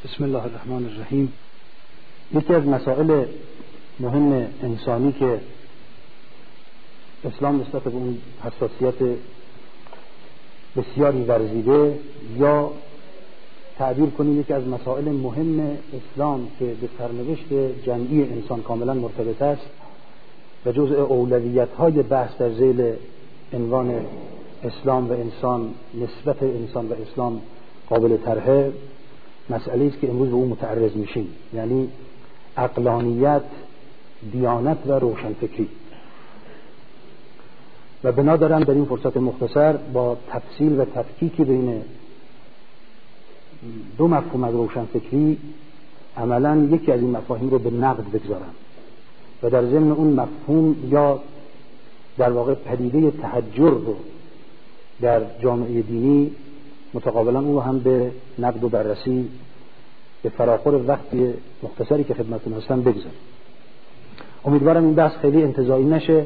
بسم الله الرحمن الرحیم. یکی از مسائل مهم انسانی که اسلام نسبت به اون حساسیت بسیاری ورزیده، یا تعبیر کنیم یکی از مسائل مهم اسلام که به سرنوشت جمعی انسان کاملا مرتبط است و جزء اولویت‌های بحث در ذیل عنوان اسلام و انسان، نسبت انسان و اسلام قابل طرحه، مسئله است که امروز به اون متعرض میشیم، یعنی عقلانیت، دیانت و روشنفکری. و بنا دارم در این فرصت مختصر با تفصیل و تفکیک بین دو مفهوم از روشنفکری عملاً یکی از این مفاهیم رو به نقد بگذارم و در ضمن اون مفهوم یا در واقع پدیده تحجر رو در جامعه دینی متقابلا او هم به نقد و بررسی به فراخور وقتی مختصری که خدمتتون هستم بگذارم. امیدوارم این بحث خیلی انتزاعی نشه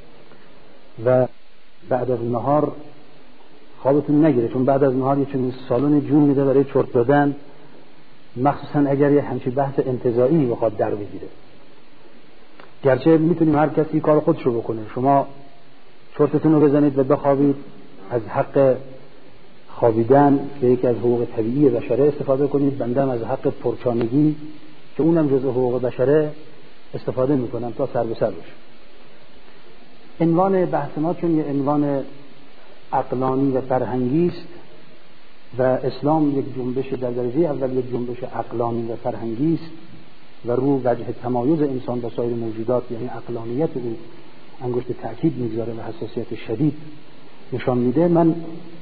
و بعد از نهار خوابتون نگیره، چون بعد از نهار یه چنین سالن جون میده برای چرت دادن، مخصوصا اگر یه همچین بحث انتزاعی بخواد در بگیره. گرچه میتونیم هر کسی کار خودش رو بکنه، شما چرتتون رو بزنید و بخوابید، از حق خوابیدن که یکی از حقوق طبیعی بشره استفاده کنید، بنده هم از حق پرچانگی که اونم جزء حقوق بشره استفاده میکنم تا سر به سر بشه. عنوان بحث ما چون یه عنوان عقلانی و فرهنگی است و اسلام یک جنبش در درجه اول یک جنبش عقلانی و فرهنگی است و رو وجه تمایز انسان با سایر موجودات، یعنی عقلانیت او انگشت تأکید میگذاره و حساسیت شدید نشان میده، من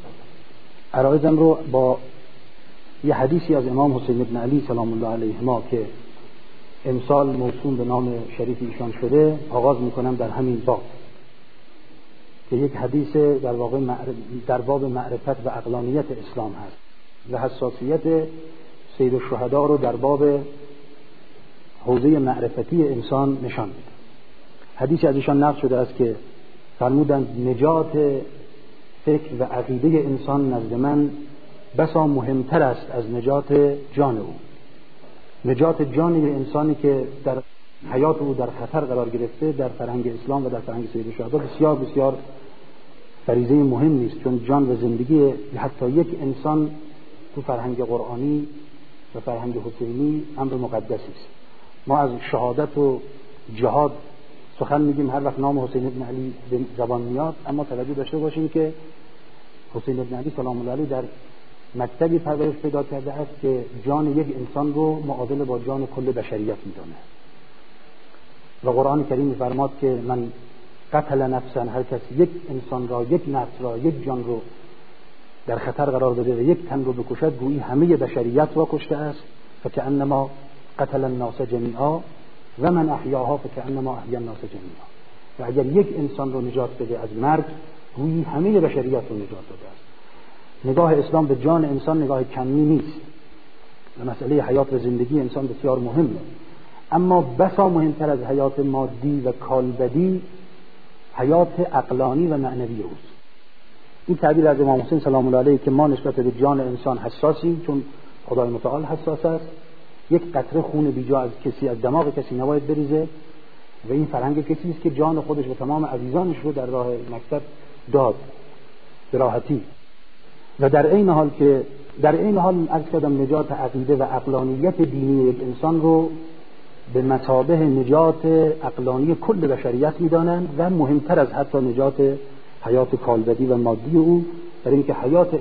عرایضم رو با یه حدیثی از امام حسین ابن علی سلام الله علیهما که امسال موسوم به نام شریف ایشان شده آغاز میکنم در همین باب که یک حدیث در واقع در باب معرفت و عقلانیت اسلام هست و حساسیت سید الشهدا رو در باب حوزه معرفتی انسان نشان میده. حدیثی از ایشان نقل شده است که فرمودند نجات فکر و عقیده انسان نزد من بسا مهمتر است از نجات جان او. نجات جان انسانی که در حیات او در خطر قرار گرفته در فرهنگ اسلام و در فرهنگ سید الشهدا بسیار بسیار فریضه مهم است، چون جان و زندگی حتی یک انسان تو فرهنگ قرآنی و فرهنگ حسینی امر مقدسی است. ما از شهادت و جهاد سخن میگیم هر وقت نام حسین ابن علی به زبان میاد، اما توجه داشته باشیم که حسین ابن علی سلام الله علیه در مکتبی پرورش پیدا کرده است که جان یک انسان رو معادل با جان کل بشریت میدونه و قرآن کریم میفرماد که من قتل نفسا، هر کس یک انسان را، یک نفس را، یک جان رو در خطر قرار بده و یک تن رو بکشد گویی همه بشریت را کشته است، فکأنما قتل الناس جمیعا و من احیاها فکأنما احیا الناس جمیعا. و اگر یک انسان رو نجات بده از مرگ گویی همه بشریت رو نجات داده است. نگاه اسلام به جان انسان نگاه کمی نیست و مسئله حیات و زندگی انسان بسیار مهمه، اما بسا مهمتر از حیات مادی و کالبدی حیات عقلانی و معنوی اوست. این تعبیر از امام حسین سلام الله علیه که ما نسبت به جان انسان حساسیم چون خدای متعال حساس است، یک قطره خون بیجا از کسی، از دماغ کسی نباید بریزه و این فرهنگ کسی است که جان خودش و تمام عزیزانش رو در راه مکتب داد به راحتی. و در این حال عرض کردم نجات عقیده و عقلانیت دینی یک انسان رو به مثابه نجات عقلانی کل بشریت میدانند و مهمتر از حتی نجات حیات کالبدی و مادی او، در اینکه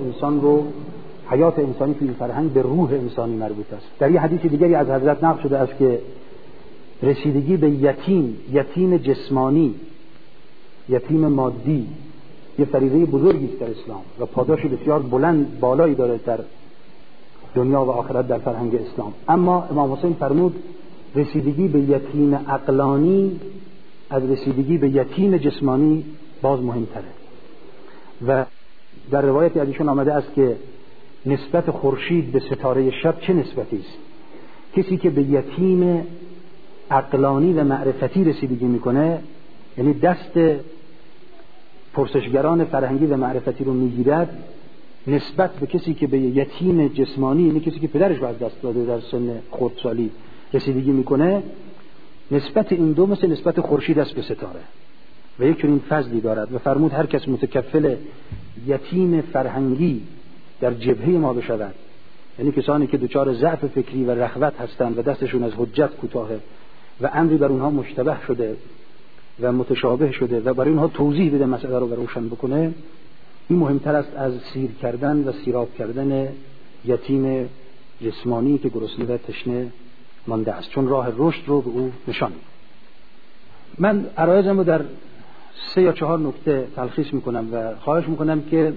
حیات انسانی توی فرهنگ به روح انسانی مربوط است. در یه حدیث دیگری از حضرت نقل شده است که رسیدگی به یتیم جسمانی، یتیم مادی یه فریضه بزرگی است در اسلام و پاداش بسیار بالایی داره در دنیا و آخرت در فرهنگ اسلام. اما امام حسین فرمود رسیدگی به یتیم عقلانی از رسیدگی به یتیم جسمانی باز مهمتره. و در روایتی از ایشون آمده است که نسبت خورشید به ستاره شب چه نسبتی است؟ کسی که به یتیم عقلانی و معرفتی رسیدگی میکنه، یعنی دست پرسشگران فرهنگی و معرفتی رو میگیرد، نسبت به کسی که به یتیم جسمانی، یعنی کسی که پدرش رو از دست داده در سن خردسالی رسیدگی میکنه، نسبت این دو مثل نسبت خورشید است به ستاره و یک چنین فضلی دارد و فرمود هر کس متکفل یتیم فرهنگی در جبهه ما بشود، یعنی کسانی که دچار ضعف فکری و رغبت هستند و دستشون از حجت کوتاهه و امری بر اونها مشتبه شده و متشابه شده و برای اونها توضیح بده مسئله رو و روشن بکنه، این مهمتر است از سیر کردن و سیراب کردن یتیم جسمانی که گرسنه و تشنه مانده است، چون راه رشد رو به او نشان میده. من عرایضم رو در 3 یا 4 نکته تلخیص میکنم و خواهش میکنم که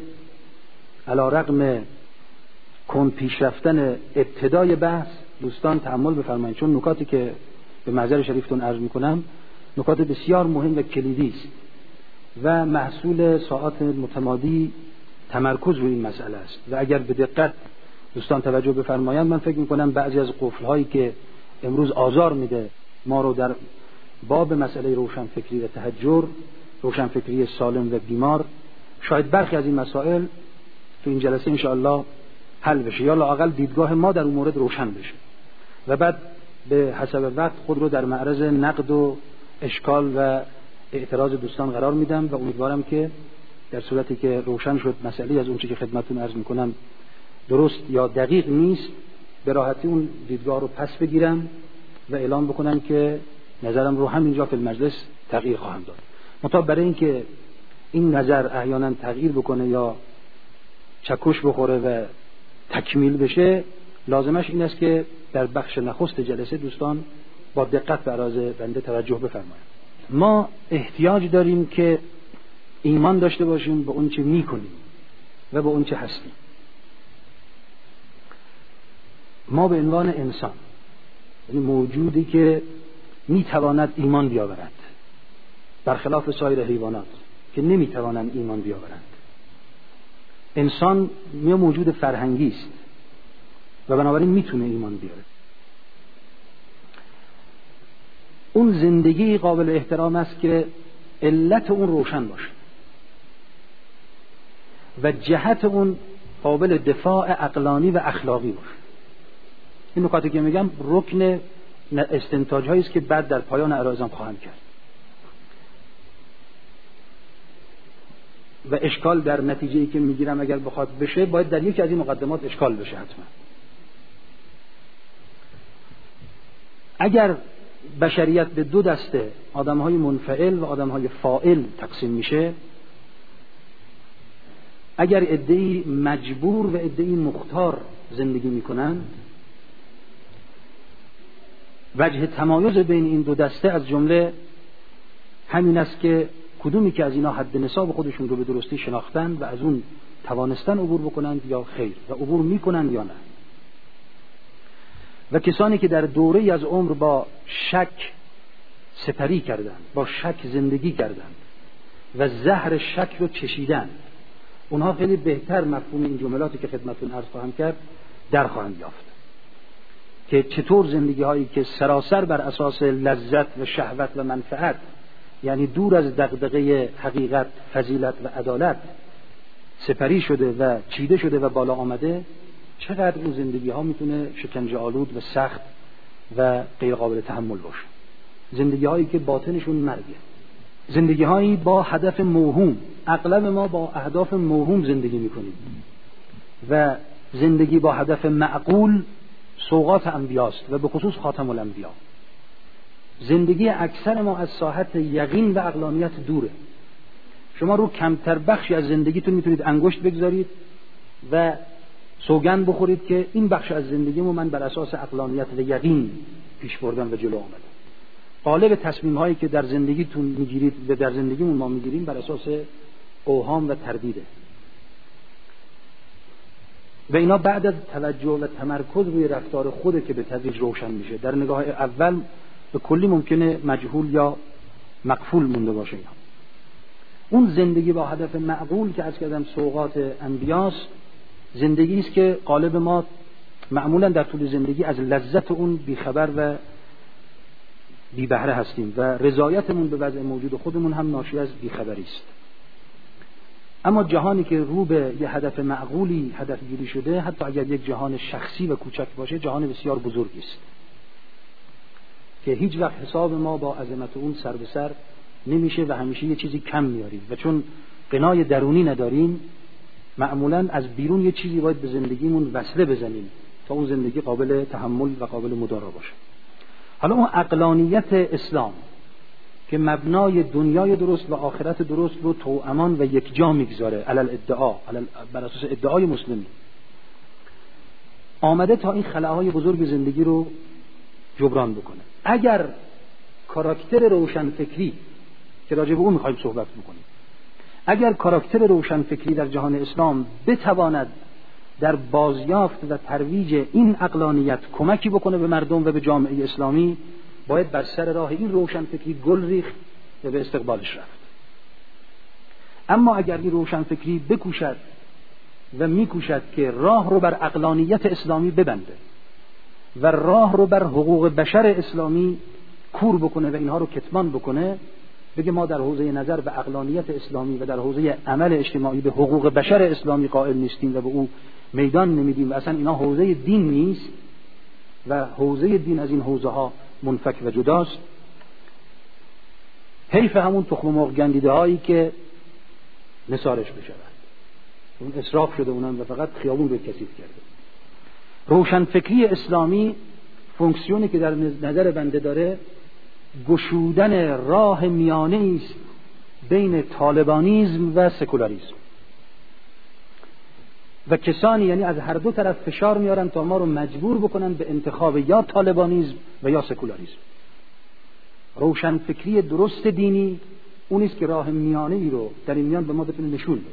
علیرغم کند پیش رفتن ابتدای بحث دوستان تأمل بفرمایید، چون نکاتی که به محضر شریفتون عرض میکنم نکات بسیار مهم و کلیدی است و محصول ساعات متمادی تمرکز روی این مسئله است و اگر به دقت دوستان توجه بفرمایند من فکر میکنم بعضی از قفل‌هایی که امروز آزار میده ما رو در باب مسئله روشنفکری و تحجر، روشنفکری سالم و بیمار، شاید برخی از این مسائل تو این جلسه انشاءالله حل بشه یا لااقل دیدگاه ما در اون مورد روشن بشه و بعد به حسب وقت خود رو در معرض نقد و اشکال و اعتراض دوستان قرار میدم و امیدوارم که در صورتی که روشن شد مسئله از اون چیزی که خدمتتون عرض میکنم درست یا دقیق نیست به راحتی اون دیدگاه رو پس بگیرم و اعلام بکنم که نظرم رو همینجا فی المجلس تغییر خواهم داد. منتها برای اینکه این نظر احیانا تغییر بکنه یا چکش بخوره و تکمیل بشه لازمش این است که در بخش نخست جلسه دوستان با دقت به عرض بنده توجه بفرمایید. ما احتیاج داریم که ایمان داشته باشیم به اون چه میکنیم و به اون چه هستیم. ما به عنوان انسان، یعنی موجودی که میتواند ایمان بیاورد برخلاف سایر حیوانات که نمیتوانند ایمان بیاورند، انسان موجود فرهنگی است و بنابراین میتونه ایمان بیاره. اون زندگی قابل احترام است که علت اون روشن باشه و جهت اون قابل دفاع عقلانی و اخلاقی باشه. این نکاتی که میگم رکن استنتاج هایی است که بعد در پایان عرایضم خواهم کرد و اشکال در نتیجه‌ای که میگیرم اگر بخواد بشه باید در یکی از این مقدمات اشکال بشه حتما. اگر بشریت به 2 دسته آدم‌های منفعل و آدم‌های فاعل تقسیم میشه، اگر عده‌ای مجبور و عده‌ای مختار زندگی میکنند، وجه تمایز بین این 2 دسته از جمله همین است که کدومی که از اینا حد نصاب خودشون رو به درستی شناختن و از اون توانستن عبور بکنند یا خیر و عبور میکنند یا نه. و کسانی که در دوره‌ای از عمر با شک سپری کردند، با شک زندگی کردند و زهر شک رو چشیدند، اونها خیلی بهتر مفهوم این جملاتی که خدمتتون عرض خواهم کرد در خواهند یافت که چطور زندگی هایی که سراسر بر اساس لذت و شهوت و منفعت، یعنی دور از دغدغه حقیقت، فضیلت و عدالت سپری شده و چیده شده و بالا آمده، چقدر اون زندگی ها میتونه شکنجه آلود و سخت و غیر قابل تحمل باشه. زندگی هایی که باطنشون مرگه، زندگی هایی با هدف موهوم، اغلب ما با اهداف موهوم زندگی میکنیم و زندگی با هدف معقول سوغات انبیاست و به خصوص خاتم الانبیا. زندگی اکثر ما از ساحت یقین و عقلانیت دوره. شما رو کمتر بخشی از زندگیتون میتونید انگشت بگذارید و سوگند بخورید که این بخش از زندگیمو من بر اساس عقلانیت و یقین پیش بردم و جلو آمدم. غالب تصمیم هایی که در زندگیتون میگیرید و در زندگیمون ما میگیریم بر اساس اوهام و تردیده و اینا بعد از توجه و تمرکز روی رفتار خوده که به تدریج روشن میشه. در نگاه اول به کلی ممکنه مجهول یا مغفول مونده باشه اینا. اون زندگی با هدف معقول که از کردم سوغات انبیاست، زندگی است که غالب ما معمولا در طول زندگی از لذت اون بیخبر و بی بهره هستیم و رضایتمون به وضع موجود خودمون هم ناشی از بیخبری است. اما جهانی که رو به یه هدف معقولی هدف گیری شده، حتی اگر یک جهان شخصی و کوچک باشه، جهان بسیار بزرگی است که هیچ وقت حساب ما با عظمت اون سر به سر نمیشه و همیشه یه چیزی کم میاریم و چون قنای درونی نداریم معمولاً از بیرون یه چیزی باید به زندگیمون وصله بزنیم تا اون زندگی قابل تحمل و قابل مدارا باشه. حالا اون عقلانیت اسلام که مبنای دنیای درست و آخرت درست رو توامان و یکجا میگذاره علل ادعا، بر اساس ادعای مسلمی، آمده تا این خلاهای بزرگ زندگی رو جبران بکنه. اگر کاراکتر روشنفکری که راجع به اون میخوایم صحبت بکنیم، اگر کاراکتر روشنفکری در جهان اسلام بتواند در بازیافت و ترویج این عقلانیت کمکی بکنه به مردم و به جامعه اسلامی، باید بر سر راه این روشنفکری گل ریخت و به استقبالش رفت. اما اگر این روشنفکری بکوشد و میکوشد که راه رو بر عقلانیت اسلامی ببنده و راه رو بر حقوق بشر اسلامی کور بکنه و اینها رو کتمان بکنه، بگه ما در حوزه نظر به عقلانیت اسلامی و در حوزه عمل اجتماعی به حقوق بشر اسلامی قائل نیستیم و به او میدان نمیدیم و اصلا اینا حوزه دین نیست و حوزه دین از این حوزه ها منفک و جداست، حیف همون تخم مرغ گندیده هایی که نثارش بشود. اون اسراف شده اونم و فقط خیابون رو کثیف کرده. روشنفکری اسلامی فونکسیونی که در نظر بنده داره گشودن راه میانه است بین طالبانیزم و سکولاریسم و کسانی یعنی از هر دو طرف فشار میارن تا ما رو مجبور بکنن به انتخاب یا طالبانیزم و یا سکولاریسم. روشنفکری درست دینی اون است که راه میانه ای رو در این میان به ما بتونه نشون بده.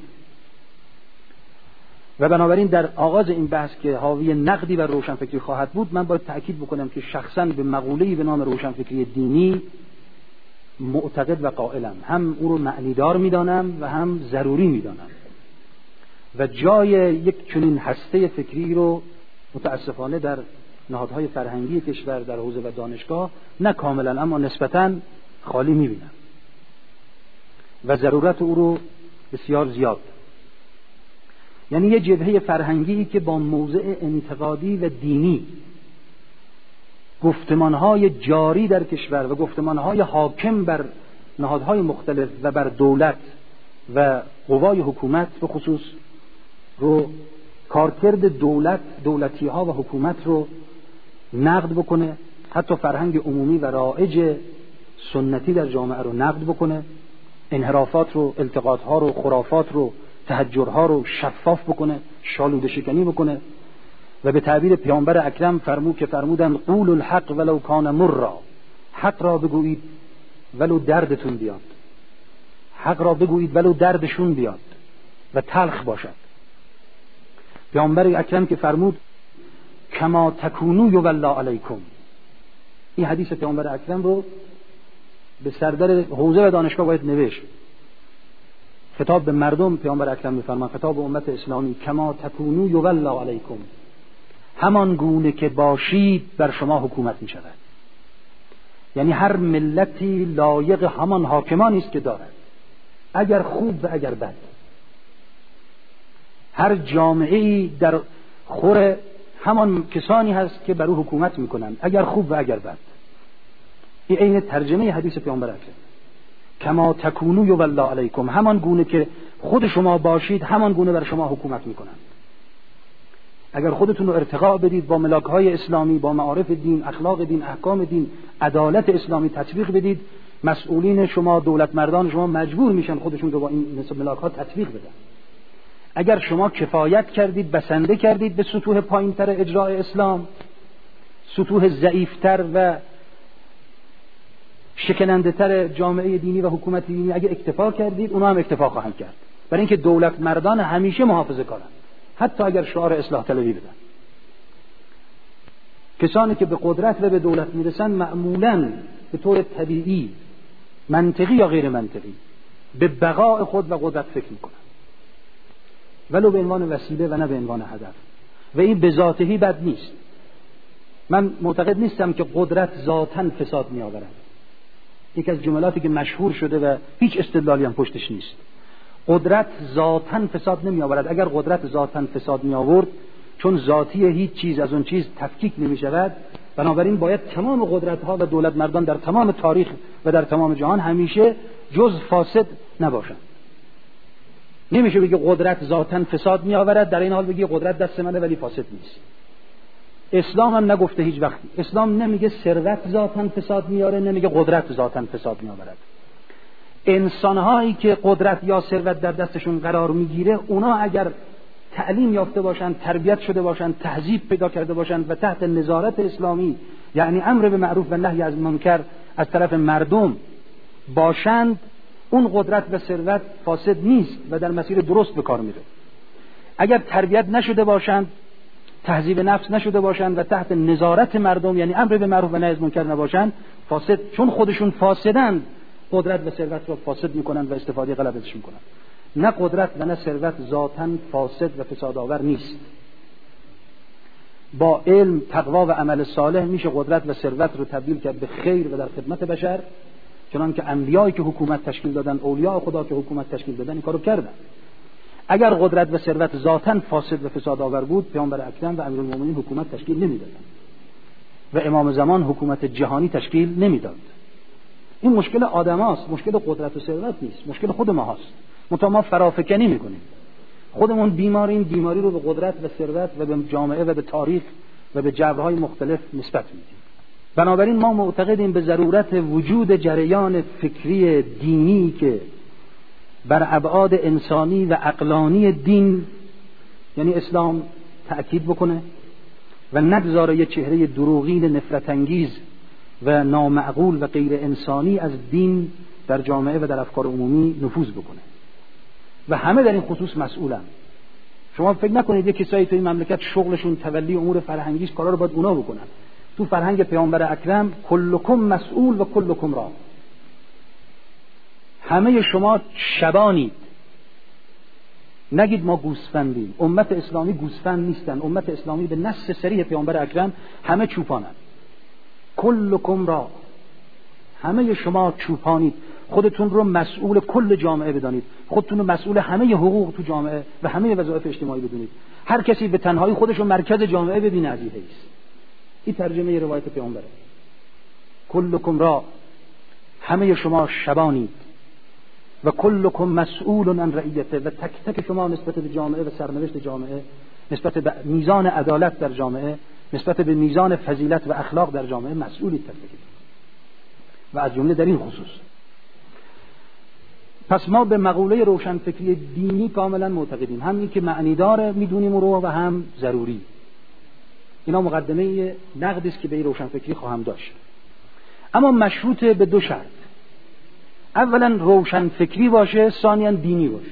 و بنابراین در آغاز این بحث که حاوی نقدی بر روشنفکری خواهد بود، من باید تأکید بکنم که شخصاً به مقوله‌ای به نام روشنفکری دینی معتقد و قائلم، هم او رو معنیدار میدانم و هم ضروری میدانم و جای یک چنین هسته فکری رو متاسفانه در نهادهای فرهنگی کشور در حوزه و دانشگاه نه کاملا اما نسبتاً خالی میبینم و ضرورت او رو بسیار زیاد. یعنی یه جبهه فرهنگی که با موضع انتقادی و دینی گفتمانهای جاری در کشور و گفتمانهای حاکم بر نهادهای مختلف و بر دولت و قوای حکومت به خصوص رو کارکرد دولتی ها و حکومت رو نقد بکنه، حتی فرهنگ عمومی و رایج سنتی در جامعه رو نقد بکنه، انحرافات رو، التقاط ها رو، خرافات رو، تحجرها رو شفاف بکنه، شالوده شکنی بکنه و به تعبیر پیامبر اکرم فرمودند قولوا الحق ولو کان مرا، حق را بگویید ولو دردتون بیاد، حق را بگویید ولو دردشون بیاد و تلخ باشد. پیامبر اکرم که فرمود کما تکونوا یولا علیکم، این حدیث پیامبر اکرم رو به سردر حوزه و دانشگاه باید نوشت. خطاب به مردم پیامبر اکرم می‌فرماید، خطاب به امت اسلامی، کما تکونوا یولا علیکم، همان گونه که باشید بر شما حکومت می‌شود. یعنی هر ملتی لایق همان حاکمانی است که دارد، اگر خوب و اگر بد. هر جامعه‌ای در خور همان کسانی هست که بر او حکومت می‌کنند، اگر خوب و اگر بد. این عین ترجمه حدیث پیامبر اکرم، کما تکونوا یولا علیکم، همان گونه که خود شما باشید همان گونه بر شما حکومت میکنند. اگر خودتون رو ارتقا بدید با ملاک‌های اسلامی، با معارف دین، اخلاق دین، احکام دین، عدالت اسلامی تطبیق بدید، مسئولین شما، دولت مردان شما مجبور میشن خودشون رو با این ملاک‌ها تطبیق بدن. اگر شما کفایت کردید، بسنده کردید به سطوح پایین‌تر اجرای اسلام، سطوح ضعیف‌تر و شکننده تر جامعه دینی و حکومت دینی اگه اکتفا کردید، اونا هم اکتفا خواهند کرد. برای اینکه دولت مردان همیشه محافظه کارن، حتی اگر شعار اصلاح طلبی بدن. کسانی که به قدرت و به دولت میرسن معمولاً به طور طبیعی، منطقی یا غیر منطقی، به بقای خود و قدرت فکر میکنن، ولو به عنوان وسیله و نه به عنوان هدف. و این به ذاتهی بد نیست. من معتقد نیستم که قدرت ذاتاً فساد میآورد. یکی از جملاتی که مشهور شده و هیچ استدلالی هم پشتش نیست، قدرت ذاتاً فساد نمی آورد. اگر قدرت ذاتاً فساد می آورد، چون ذاتی هیچ چیز از اون چیز تفکیک نمی شود، بنابراین باید تمام قدرت ها و دولت مردان در تمام تاریخ و در تمام جهان همیشه جز فاسد نباشند. نمیشه بگی قدرت ذاتاً فساد می آورد، در این حال بگی قدرت دست منه ولی فاسد نیست. اسلام هم نگفته هیچ وقتی. اسلام نمیگه ثروت ذاتاً فساد میاره، نمیگه قدرت ذاتاً فساد میآورد. انسان‌هایی که قدرت یا ثروت در دستشون قرار میگیره، اونا اگر تعلیم یافته باشند، تربیت شده باشند، تهذیب پیدا کرده باشند و تحت نظارت اسلامی، یعنی امر به معروف و نهی از منکر از طرف مردم باشند، اون قدرت و ثروت فاسد نیست و در مسیر درست به کار میره. اگر تربیت نشده باشند، تهذیب نفس نشده باشند و تحت نظارت مردم، یعنی امر به معروف و نهی از منکر نباشند، فاسد، چون خودشون فاسدند، قدرت و ثروت را فاسد میکنند و استفاده غلط ازش میکنند. نه قدرت و نه ثروت ذاتاً فاسد و فسادآور نیست. با علم، تقوا و عمل صالح میشه قدرت و ثروت رو تبدیل کرد به خیر و در خدمت بشر، چنانکه انبیایی که حکومت تشکیل دادن، اولیاء خدا که حکومت تشکیل دادن این کارو کردن. اگر قدرت و ثروت ذاتاً فاسد و فسادآور بود، پیامبر اکرم و امیرالمومنین حکومت تشکیل نمیدادن و امام زمان حکومت جهانی تشکیل نمیداد. این مشکل آدماست، مشکل قدرت و ثروت نیست، مشکل خود ما هست. ما فرافکنی میکنیم، خودمون بیماریم، بیماری رو به قدرت و ثروت و به جامعه و به تاریخ و به جبرهای مختلف نسبت میدیم. بنابراین ما معتقدیم به ضرورت وجود جریان فکری دینی که بر ابعاد انسانی و عقلانی دین، یعنی اسلام، تأکید بکنه و نگذاره یه چهره دروغین نفرت انگیز و نامعقول و غیر انسانی از دین در جامعه و در افکار عمومی نفوذ بکنه و همه در این خصوص مسئولن. شما فکر نکنید یه کسایی تو این مملکت شغلشون تولی امور فرهنگی، کارا رو باید اونا بکنن. تو فرهنگ پیامبر اکرم کلکم مسئول و کلکم را، همه شما شبانید. نگید ما گوسفندیم. امت اسلامی گوسفند نیستن. امت اسلامی به نص صریح پیامبر اکرم همه چوپانند. کلکم را، همه شما چوپانید. خودتون رو مسئول کل جامعه بدانید، خودتون رو مسئول همه حقوق تو جامعه و همه وظایف اجتماعی بدونید. هر کسی به تنهایی خودش رو مرکز جامعه ببینه از این حیث. این ترجمه روایت پیامبره. کلکم را، همه شما شبانید و کلکم مسئول عن رعیته، و تک تک شما نسبت به جامعه و سرنوشت جامعه، نسبت به میزان عدالت در جامعه، نسبت به میزان فضیلت و اخلاق در جامعه مسئولی تک تک و از جمله در این خصوص. پس ما به مقوله روشنفکری دینی کاملا معتقدیم، هم این که معنی داره میدونیم رو و هم ضروری. اینا مقدمه نقدی است که به این روشنفکری خواهم داشت، اما مشروط به دو شرط. اولا روشنفکری باشه، ثانیا دینی باشه.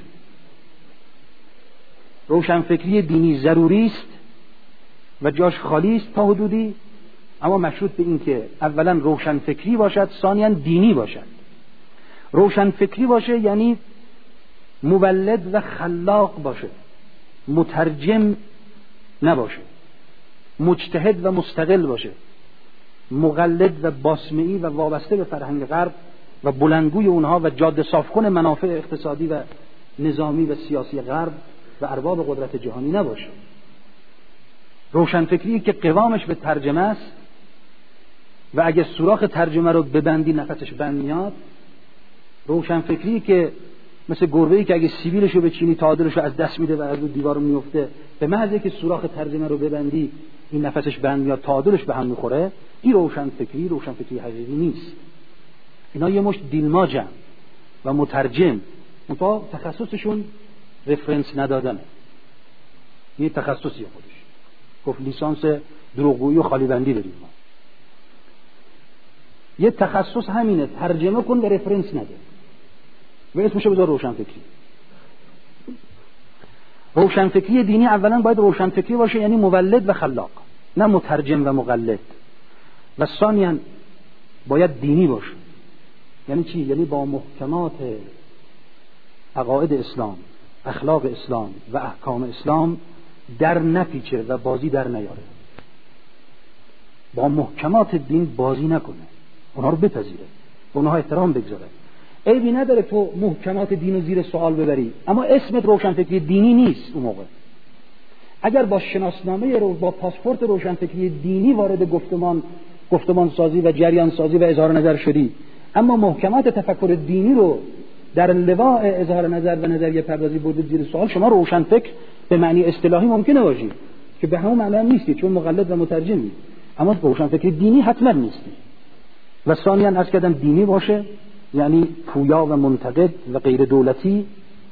روشنفکری دینی ضروری است و جاش خالی است تا حدودی، اما مشروط به این که اولا روشنفکری باشد، ثانیا دینی باشد. روشنفکری باشه یعنی مولد و خلاق باشه، مترجم نباشه، مجتهد و مستقل باشه، مقلد و باسمعی و وابسته به فرهنگ غرب و بلندگوی اونها و جاده صافکن منافع اقتصادی و نظامی و سیاسی غرب و ارباب قدرت جهانی نباشه. روشنفکری که قوامش به ترجمه است و اگه سوراخ ترجمه رو ببندی نفسش بند میاد. روشنفکری که مثل گربه‌ای که اگه سیبیلشو بچینی تعادلشو از دست میده و از رو دیوار میفته، به محض اینکه سوراخ ترجمه رو ببندی این نفسش بند میاد، تعادلش به هم میخوره. این روشنفکری حقیقی نیست. اینا یه مشت دیلماجن و مترجم، منتها تخصصشون رفرنس ندادنه. یه تخصصی خودش گفت لیسانس دروغگویی و خالی بندی داریم ما. یه تخصص همینه، ترجمه کن و رفرنس نده و اسمشو بذار روشنفکری. روشنفکری دینی اولا باید روشنفکری باشه، یعنی مولد و خلاق، نه مترجم و مقلد. و ثانیاً باید دینی باشه. یعنی چی؟ یعنی با محکمات عقاید اسلام، اخلاق اسلام و احکام اسلام در نپیچه و بازی در نیاره. با محکمات دین بازی نکنه، اونها رو بپذیره، اونها احترام بگذاره. عیبی نداره تو محکمات دین رو زیر سوال ببری، اما اسمت روشنفکری دینی نیست. اون موقع اگر با شناسنامه با پاسپورت روشنفکری دینی وارد گفتمان سازی و جریان سازی و اظهار نظر شدی، اما محکمات تفکر دینی رو در لواء اظهار نظر و نظریه پردازی بردید زیر سوال، شما روشنفکر به معنی اصطلاحی ممکنه باشی که به همون معنی نیستی، چون مقلد و مترجمی، اما روشنفکری دینی حتما نیستی. و ثانیاً عرض کردم دینی باشه یعنی پویا و منتقد و غیر دولتی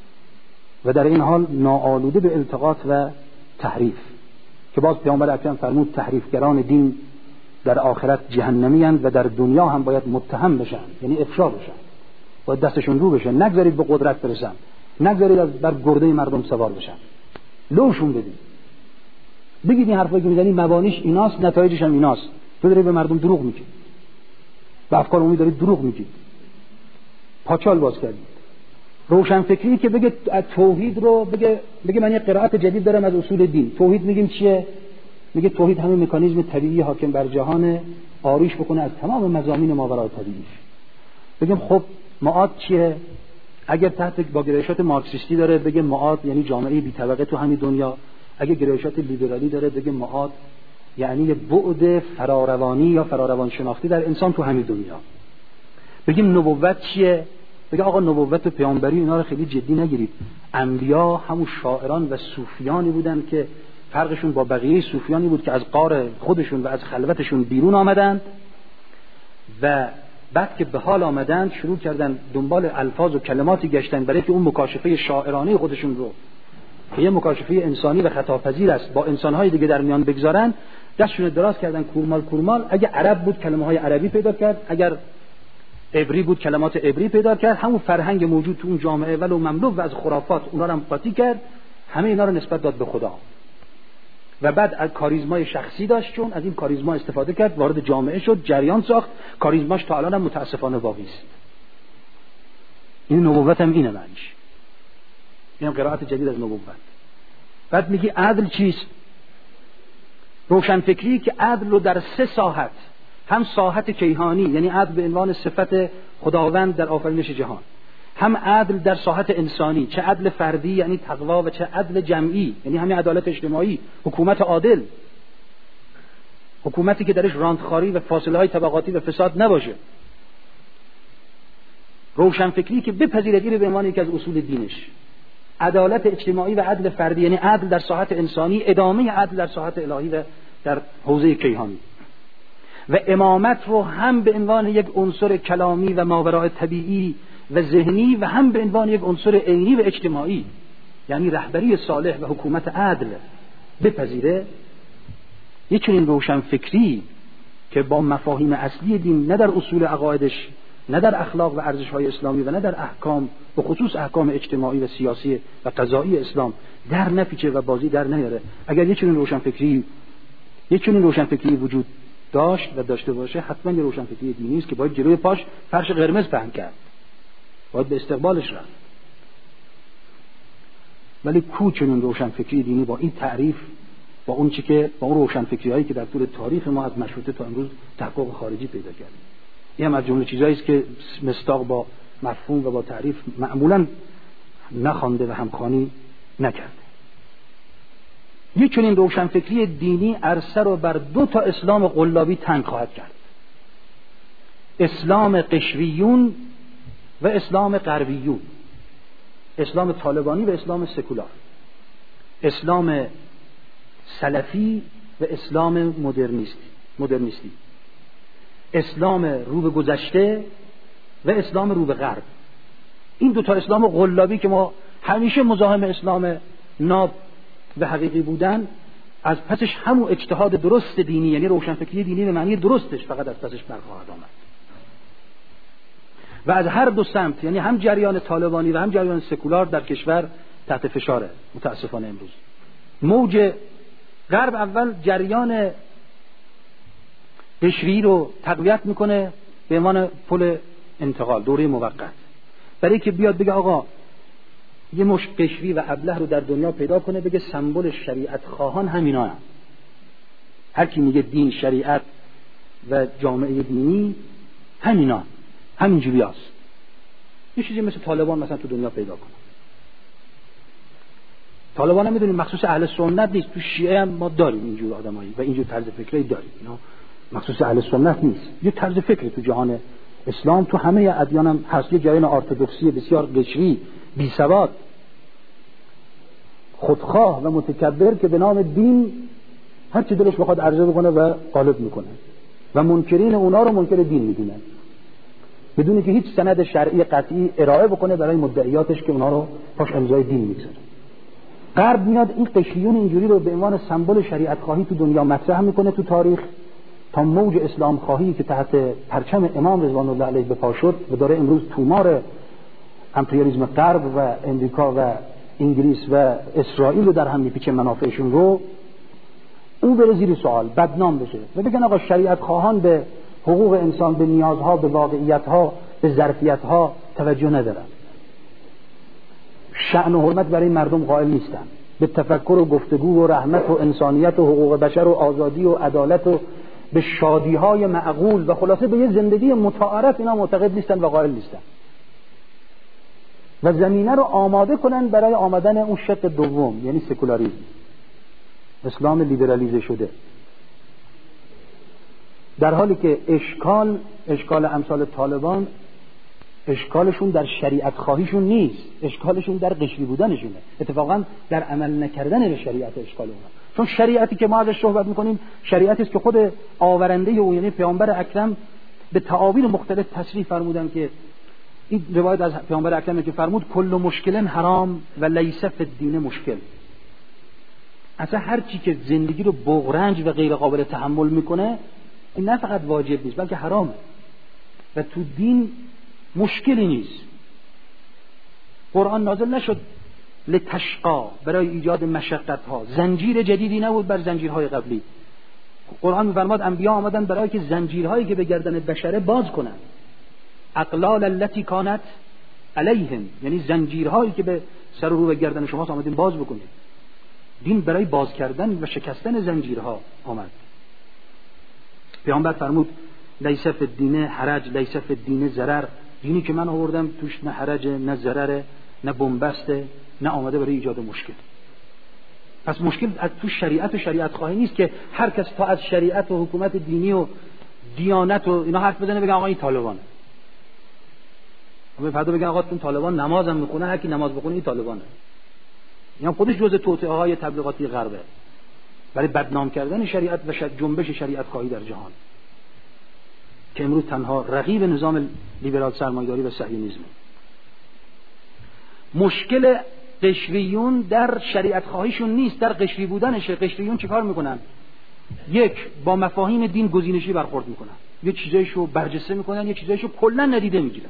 و در این حال ناآلوده به التقاط و تحریف، که باز پیامبر اکرم فرمود تحریفگران دین در آخرت جهنمی اند و در دنیا هم باید متهم بشن، یعنی افشا بشن، باید دستشون رو بشه، نگذارید به قدرت برسن، نگذارید بر گرده مردم سوار بشن، لوشون بدید، بگید این حرفایی که میزنی مبانیش ایناست، نتایجش هم ایناست، تو داری به مردم دروغ میگی، به افکار عمومی داری دروغ میگی، پاچال باز کردید. روشنفکری که بگه توحید رو بگه من یه قرائت جدید دارم از اصول دین. توحید میگیم چیه؟ میگه توحید همین مکانیزم طبیعی حاکم بر جهان آریش بکنه از تمام مضامین ماورای طبیعیش. بگیم خب معاد چیه؟ اگر تحت با گرایشات مارکسیستی داره بگه معاد یعنی جامعه بی طبقه تو همین دنیا، اگه گرایشات لیبرالی داره بگه معاد یعنی بعد فراروانی یا فراروان شناختی در انسان تو همین دنیا. بگیم نبوت چیه؟ بگه آقا نبوت و پیامبری اینا رو خیلی جدی نگیرید، انبیا همون شاعران و صوفیانی بودن که فرقشون با بقیه صوفیانی بود که از غار خودشون و از خلوتشون بیرون آمدند و بعد که به حال آمدند شروع کردن دنبال الفاظ و کلماتی گشتن برای که اون مکاشفه شاعرانه خودشون رو که یه مکاشفه انسانی و خطاپذیر است با انسان‌های دیگه در میان بگذارن، دستشون دراز کردن کورمال. اگه عرب بود کلمه‌های عربی پیدا کرد، اگر عبری بود کلمات عبری پیدا کرد، همون فرهنگ موجود تو اون جامعه ولو مملو و از خرافات اونا رو هم قاطی کرد، همه اینا رو نسبت داد به خدا و بعد از کاریزمای شخصی داشت، چون از این کاریزما استفاده کرد، وارد جامعه شد، جریان ساخت، کاریزماش تا الان هم متاسفانه باقی است. این نبوت هم اینه معنیش، این قرائت جدید از نبوت. بعد میگی عدل چیست؟ روشنفکری که عدل رو در 3 ساحت، هم ساحت کیهانی یعنی عدل به عنوان صفت خداوند در آفرینش جهان، هم عدل در ساحت انسانی، چه عدل فردی یعنی تقوا و چه عدل جمعی یعنی همین عدالت اجتماعی، حکومت عادل، حکومتی که درش راندخاری و فاصله های طبقاتی و فساد نباشه. روشنفکری که بپذیرد این به عنوان یکی از اصول دینش، عدالت اجتماعی و عدل فردی یعنی عدل در ساحت انسانی، ادامه عدل در ساحت الهی و در حوزه کیهانی، و امامت رو هم به عنوان یک عنصر کلامی و ماورای طبیعی و ذهنی و هم به عنوان یک عنصر عینی و اجتماعی یعنی رهبری صالح و حکومت عدل بپذیره. یه چنین روشنفکری که با مفاهیم اصلی دین، نه در اصول عقایدش، نه در اخلاق و ارزش‌های اسلامی و نه در احکام به خصوص احکام اجتماعی و سیاسی و قضایی اسلام در نپیچه و بازی در نیاره، اگر یه چنین روشنفکری وجود داشت و داشته باشه، حتما یه روشنفکری دینی است که باید جلوی پاش فرش قرمز پهن کرد، باید به استقبالش رفت. ولی کو چنین روشنفکری دینی با این تعریف، با اون چی که با اون روشنفکری‌هایی که در طول تاریخ ما از مشروطه تا امروز تحقق خارجی پیدا کرده. این هم از جمله چیزایی است که مصداق با مفهوم و با تعریف معمولاً نخوانده و همخوانی نکرده. یک چنین روشنفکری دینی عرصه رو بر 2 تا اسلام قلابی تنگ خواهد کرد: اسلام قشریون و اسلام غربیون، اسلام طالبانی و اسلام سکولار، اسلام سلفی و اسلام مدرنیستی، اسلام رو به گذشته و اسلام رو به غرب. این 2 تا اسلام قلابی که ما همیشه مزاحم اسلام ناب و حقیقی بودن، از پسش همون اجتهاد درست دینی یعنی روشنفکری دینی به معنی درستش فقط از پسش برخواهد آمد و از هر 2 سمت، یعنی هم جریان طالبانی و هم جریان سکولار در کشور تحت فشاره. متاسفانه امروز موج غرب اول جریان قشری رو تقویت میکنه به عنوان پل انتقال دوره موقت، برای که بیاد بگه آقا یه مش قشری و ابله رو در دنیا پیدا کنه، بگه سمبل شریعت خواهان همینا هم. هر کی میگه دین، شریعت و جامعه دینی همینا، همینجوری هست. یه چیزی مثل طالبان مثلا تو دنیا پیدا کنن. طالبان هم میدونیم مخصوص اهل سنت نیست، تو شیعه هم ما داریم اینجور آدمایی و اینجور طرز فکری داریم. اینا مخصوص اهل سنت نیست، یه طرز فکری تو جهان اسلام تو همه ادیان هم هست. یه جایان ارتدوکسی بسیار قشری، بی‌سواد، خودخواه و متکبر که به نام دین هر چی دلش بخواد عرضه بکنه و غالب میکنه و منکرین اونا رو منکر دین میدونن بدون که هیچ سند شرعی قطعی ارائه بکنه برای مدعیاتش که اونا رو پاش امضای دین میگذاره. غرب میاد این قشریون اینجوری رو به عنوان سمبل شریعت خواهی تو دنیا مطرح میکنه تو تاریخ، تا موج اسلام خواهی که تحت پرچم امام رضوان الله علیه به پا شد و داره امروز تومار امپریالیسم غرب و امریکا و انگلیس و اسرائیل رو در هم میپیچه، منافعشون رو، او بره زیر سوال، بدنام بشه و بگن آقا شریعت خواهان به حقوق انسان، به نیازها، به واقعیتها، به ظرفیتها توجه ندارن، شأن و حرمت برای مردم قائل نیستن، به تفکر و گفتگو و رحمت و انسانیت و حقوق بشر و آزادی و عدالت و به شادیهای معقول و خلاصه به یه زندگی متعارف اینا معتقد نیستن و قائل نیستن و زمینه رو آماده کنن برای آمدن اون شق دوم، یعنی سکولاریسم، اسلام لیبرالیزه شده. در حالی که اشکال امثال طالبان اشکالشون در شریعت خواهیشون نیست، اشکالشون در قشری بودنشونه، اتفاقا در عمل نکردن به شریعت اشکال اونها. چون شریعتی که ما ازش صحبت میکنیم شریعتی است که خود آورنده او یعنی پیامبر اکرم به تعابیر مختلف تصریح فرمودن که این روایت از پیامبر اکرم که فرمود کل مشکل حرام و لیس فی الدین مشکل. اصلا هر چی که زندگی رو بغرنج و غیر قابل تحمل میکنه این نه فقط واجب نیست بلکه حرامه و تو دین مشکلی نیست. قرآن نازل نشد لتشقا، برای ایجاد مشقت ها، زنجیر جدیدی نبود بر زنجیرهای قبلی. قرآن می‌فرماد انبیا آمدن برای که زنجیرهایی که به گردن بشره باز کنن، اقلال التي کانت علیهم، یعنی زنجیرهایی که به سر و رو به گردن شما آمدین باز بکنید. دین برای باز کردن و شکستن زنجیرها آمد. پیامبر فرمود لیس فی الدین حرج لیس فی الدین ضرر، دینی که من آوردم توش نه حرج نه ضرر نه بنبسته نه آمده برای ایجاد مشکل. پس مشکل از تو شریعت و شریعت خواهی نیست که هر کس تا از شریعت و حکومت دینی و دیانت و اینا حرف بزنه بگه آقا این طالبانه. اما فردا بگن آقا این طالبان نمازم میخونه، هر کی نماز بخونه این طالبانه. اینا خودش جزء توطئه‌های تبلیغاتی غربه برای بدنام کردن شریعت و جنبش شریعت خواهی در جهان که امروز تنها رقیب نظام لیبرال سرمایه‌داری و صهیونیسم. مشکل قشریون در شریعت خواهیشون نیست، در قشری بودنشه. قشریون چیکار میکنن؟ یک، با مفاهیم دین گزینشی برخورد میکنن، یه چیزایشو برجسته میکنن، یه چیزایشو کلا ندیده میگیرن،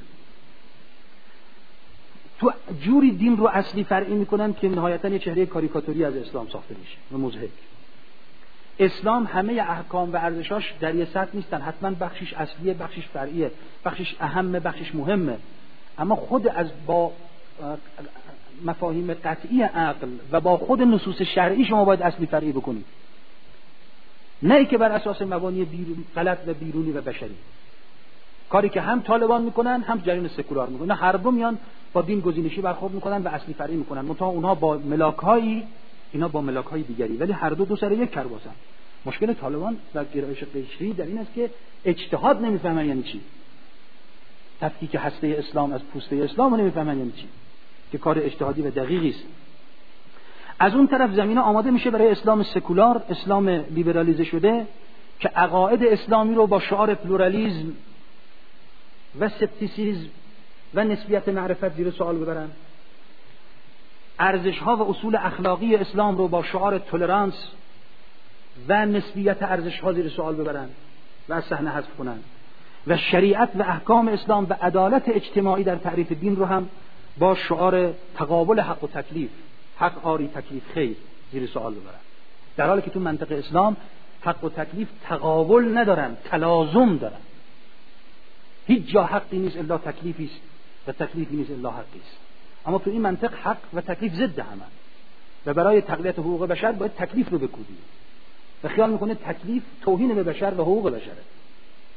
تو جوری دین رو اصلی فرعی میکنن که نهایتا یه چهره کاریکاتوری از اسلام ساخته میشه و مضحک. اسلام همه احکام و ارزشاش در یه سطح نیستن، حتما بخشش اصلیه، بخشش فرعیه، بخشش اهمه، بخشش مهمه، اما خود از با مفاهیم قطعی عقل و با خود نصوص شرعی شما باید اصلی فرعی بکنید، نه ای که بر اساس مبانی غلط و بیرونی و بشری، کاری که هم طالبان میکنن هم جریان سکولار میکنن. هر دو میان با دین گزینشی برخورد میکنن و اصلی فرعی میکنن، منتها اونها با ملاک‌هایی، اینا با ملاک‌های دیگری، ولی هر دو سر یک کرباسن. مشکل طالبان و گرایش قشری در این است که اجتهاد نمیفهمن یعنی چی، تفکیک هسته اسلام از پوسته اسلام نمیفهمن یعنی چی، که کار اجتهادی و دقیقی است. از اون طرف زمینه آماده میشه برای اسلام سکولار، اسلام لیبرالیزه شده که عقاید اسلامی رو با شعار پلورالیسم و سکتیسیسم و نسبیت معرفت زیر سوال ببرن، ارزش‌ها و اصول اخلاقی اسلام رو با شعار تولرانس و نسبیت ارزش‌ها زیر سوال ببرن و از صحنه حذف کنن، و شریعت و احکام اسلام و عدالت اجتماعی در تعریف دین رو هم با شعار تقابل حق و تکلیف، حق آری تکلیف خیر، زیر سوال ببرن، در حالی که تو منطق اسلام حق و تکلیف تقابل ندارن، تلازم دارن. هیچ جا حقی نیست الا تکلیفی است و تکلیفی نیست الا حقی است. اما تو این منطق حق و تکلیف ضد همن و برای تقویت حقوق بشر باید تکلیف رو بکوبی و خیال میکنه تکلیف توهین به بشر و حقوق بشره.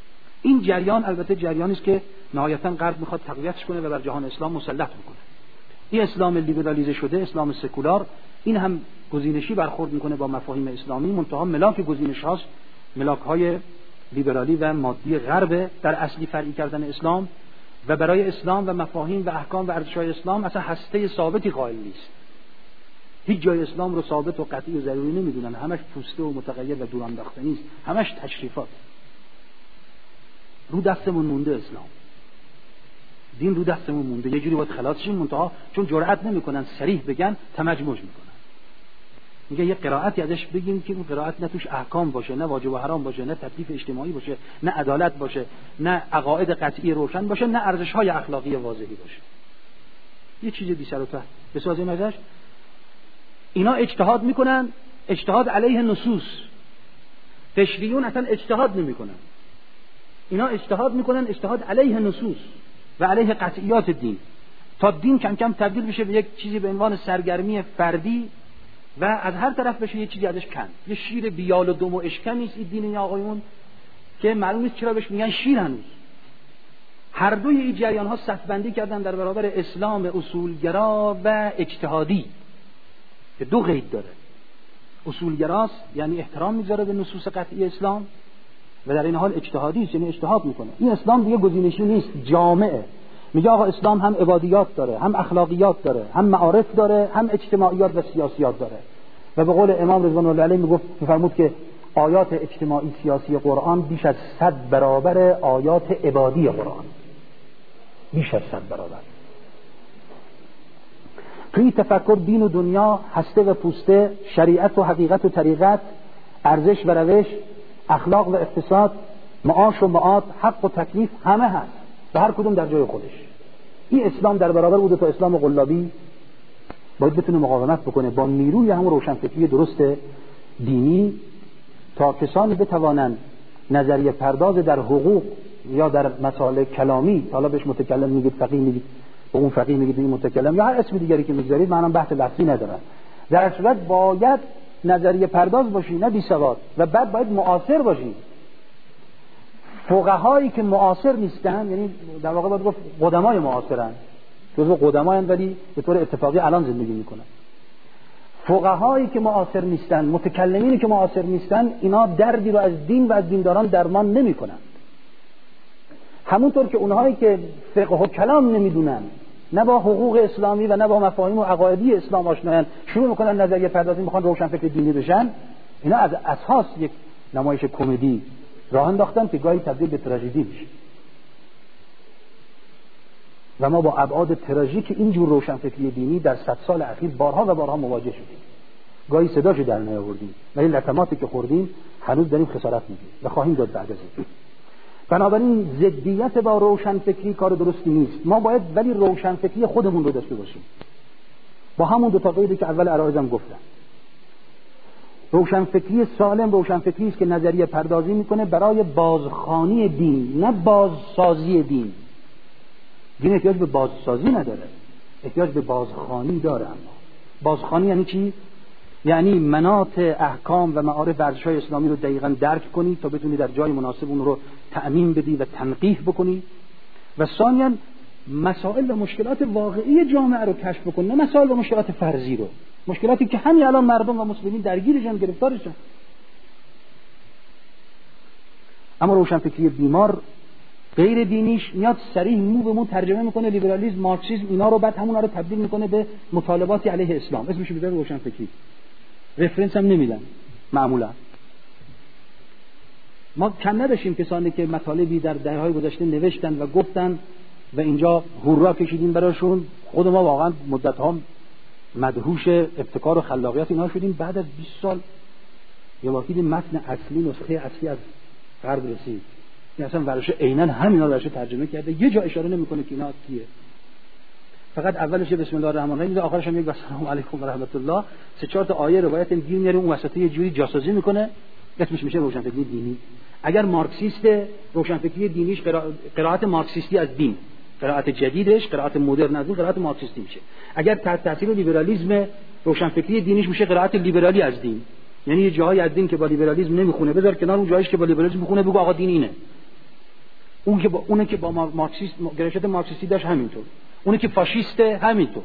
این جریان البته جریانی است که نهایتاً غرب میخواد تقویتش کنه و بر جهان اسلام مسلط بکنه. این اسلام لیبرالیزه شده، اسلام سکولار، این هم گزینشی برخورد میکنه با مفاهیم اسلامی، منتها ملاک گزینش‌هاست ملاک‌های لیبرالی و مادی غرب در اصلی فرعی کردن اسلام و برای اسلام و مفاهیم و احکام و ارزش‌های اسلام اصلا هسته ثابتی قائل نیست. هیچ جای اسلام رو ثابت و قطعی و ضروری نمیدونن، همش پوسته و متغیر و دورانداختنی است، همش تشریفات. رو دستمون مونده اسلام، دین رو دستمون مونده، یه جوری باید خلاص شیم، منتها چون جرئت نمیکنن صریح بگن تمجموج میکنن. میگه یه قرائتی ازش بگیم که اون قرائت نه توش احکام باشه، نه واجب و حرام باشه، نه تکلیف اجتماعی باشه، نه عدالت باشه، نه عقاید قطعی روشن باشه، نه ارزش‌های اخلاقی واضحی باشه. یه چیز بی سر و ته بسازیم ازش. اینا اجتهاد میکنن، اجتهاد علیه نصوص. تشریعیون اصلا اجتهاد نمیکنن، اینا اجتهاد میکنن اجتهاد علیه نصوص و علیه قطعیات دین، تا دین کم کم تبدیل بشه به یک چیزی به عنوان سرگرمی فردی و از هر طرف بشه یه چیزی ازش کند. یه شیر بیال و دم و اشکمی است این دین این آقایون که معلوم نیست چرا بهش میگن شیر هنوز. هر دوی این جریان ها صف بندی کردن در برابر اسلام اصولگرا و اجتهادی که دو قید داره. اصولگراست یعنی احترام میذاره به نصوص قطعی اسلام و در این حال اجتهادی است یعنی اجتهاد میکنه. این اسلام دیگه گزینشی نیست، جامعه. میگه آقا اسلام هم عبادیات داره، هم اخلاقیات داره، هم معارف داره، هم اجتماعیات و سیاسیات داره. و به قول امام رضوان الله علیه میفرمود که آیات اجتماعی سیاسی قرآن بیش از 100 برابر آیات عبادی قرآن، بیش از 100 برابر. توی تفکر دین و دنیا، هسته و پوسته، شریعت و حقیقت و طریقت، ارزش و روش، اخلاق و اقتصاد، معاش و معاد، حق و تکلیف، همه هست و هر کدوم در جای خودش. این اسلام در برابر بود تا اسلام قلابی باید بتونه مقاومت بکنه با نیروی همون روشنفکری درست دینی، تا کسانی بتوانند نظریه پرداز در حقوق یا در مسائل کلامی، حالا بهش متکلم میگید، فقیه میگید، به اون فقیه میگید این متکلم، یا هر اسم دیگری که میگذارید، منم بحث لفظی ندارم، در صورت باید نظریه پرداز باشی، نه بی سواد، و بعد باید معاصر باشی. فقهایی که معاصر نیستن، یعنی در واقع باید گفت قدمای معاصرن، جزو قدمایند ولی به طور اتفاقی الان زندگی میکنن. فقهایی که معاصر نیستن، متکلمینی که معاصر نیستن، اینا دردی رو از دین و از دینداران درمان نمیکنن. همونطور که اونهایی که فقه و کلام نمیدونن، نه با حقوق اسلامی و نه با مفاهیم و عقایدی اسلام آشنایان، شروع میکنن نظریه پردازی، میخوان روشنفکر دینی بشن، اینا از اساس یک نمایش کمدی راه انداختن که گاهی تبدیل به تراژدی میشه. و ما با ابعاد تراژیک اینجور روشنفکری دینی در 100 سال اخیر بارها و بارها مواجه شدیم. گاهی صداشو در نیاوردیم ولی لطماتی که خوردیم هنوز داریم خسارت میدیم و خواهیم داد بعد از این. بنابراین ضدیت با روشنفکری کار درستی نیست. ما باید ولی روشنفکری خودمون رو داشته باشیم، با همون دو تا قیدی که اول عرایزم گفتم. روشنفکری سالم روشنفکری است که نظریه پردازی میکنه برای بازخوانی دین، نه بازسازی دین. دین احتیاج به بازسازی نداره، احتیاج به بازخوانی داره. اما بازخوانی یعنی چی؟ یعنی مناط احکام و معارف ارزش‌های اسلامی رو دقیقاً درک کنی تا بتونی در جای مناسب اون رو تعمیم بدی و تنقیح بکنی، و ثانیاً مسائل و مشکلات واقعی جامعه رو کشف بکنی، نه مسائل و مشکلات فرضی رو، مشکلاتی که همین الان مردم و مسلمین درگیرشن، گرفتارشن. اما روشنفکری بیمار غیر دینیش میاد صریح مو به مو ترجمه میکنه لیبرالیسم، مارکسیسم، اینا رو، بعد همونا رو تبدیل میکنه به مطالباتی علیه اسلام، اسمش میذاره روشنفکری. رفرنس هم نمیدن معمولا. ما کم نداشتیم کسانی که مطالبی در دهه‌های گذشته نوشتن و گفتن و اینجا هورا کشیدیم براشون. خود ما واقعا مدت‌ها مدهوش ابتکار و خلاقیت اینا شدیم. بعد از 20 سال یه واحد متن اصلی، نسخه اصلی از غرب رسید. این اصلا ورشه عیناً همینا ورشه ترجمه کرده، یه جا اشاره نمیکنه که اینا کیه. فقط اولش بسم الله الرحمن الرحیم، آخرش هم یک السلام علیکم و رحمت الله، 3-4 تا آیه روایت دین میاره، اون وسط یه جوری جاسازی میکنه، اسمش میشه روشنفکری دینی. اگر مارکسیست، روشنفکری دینیش قرائت مارکسیستی از دین، قرائت جدیدش، قرائت مدرن از دین، قرائت مارکسیستی میشه. اگر تحت تاثیر لیبرالیسم، روشنفکری دینیش میشه قرائت لیبرالی از دین. یعنی یه جایی از دین که با لیبرالیسم نمیخونه بذار کنار، اون جاییش که با لیبرالیسم میخونه بگو آقا دین اینه. اون که با مارکسیست گرایشات مارکسیستی داشت همینطور، اون که فاشیسته همینطور،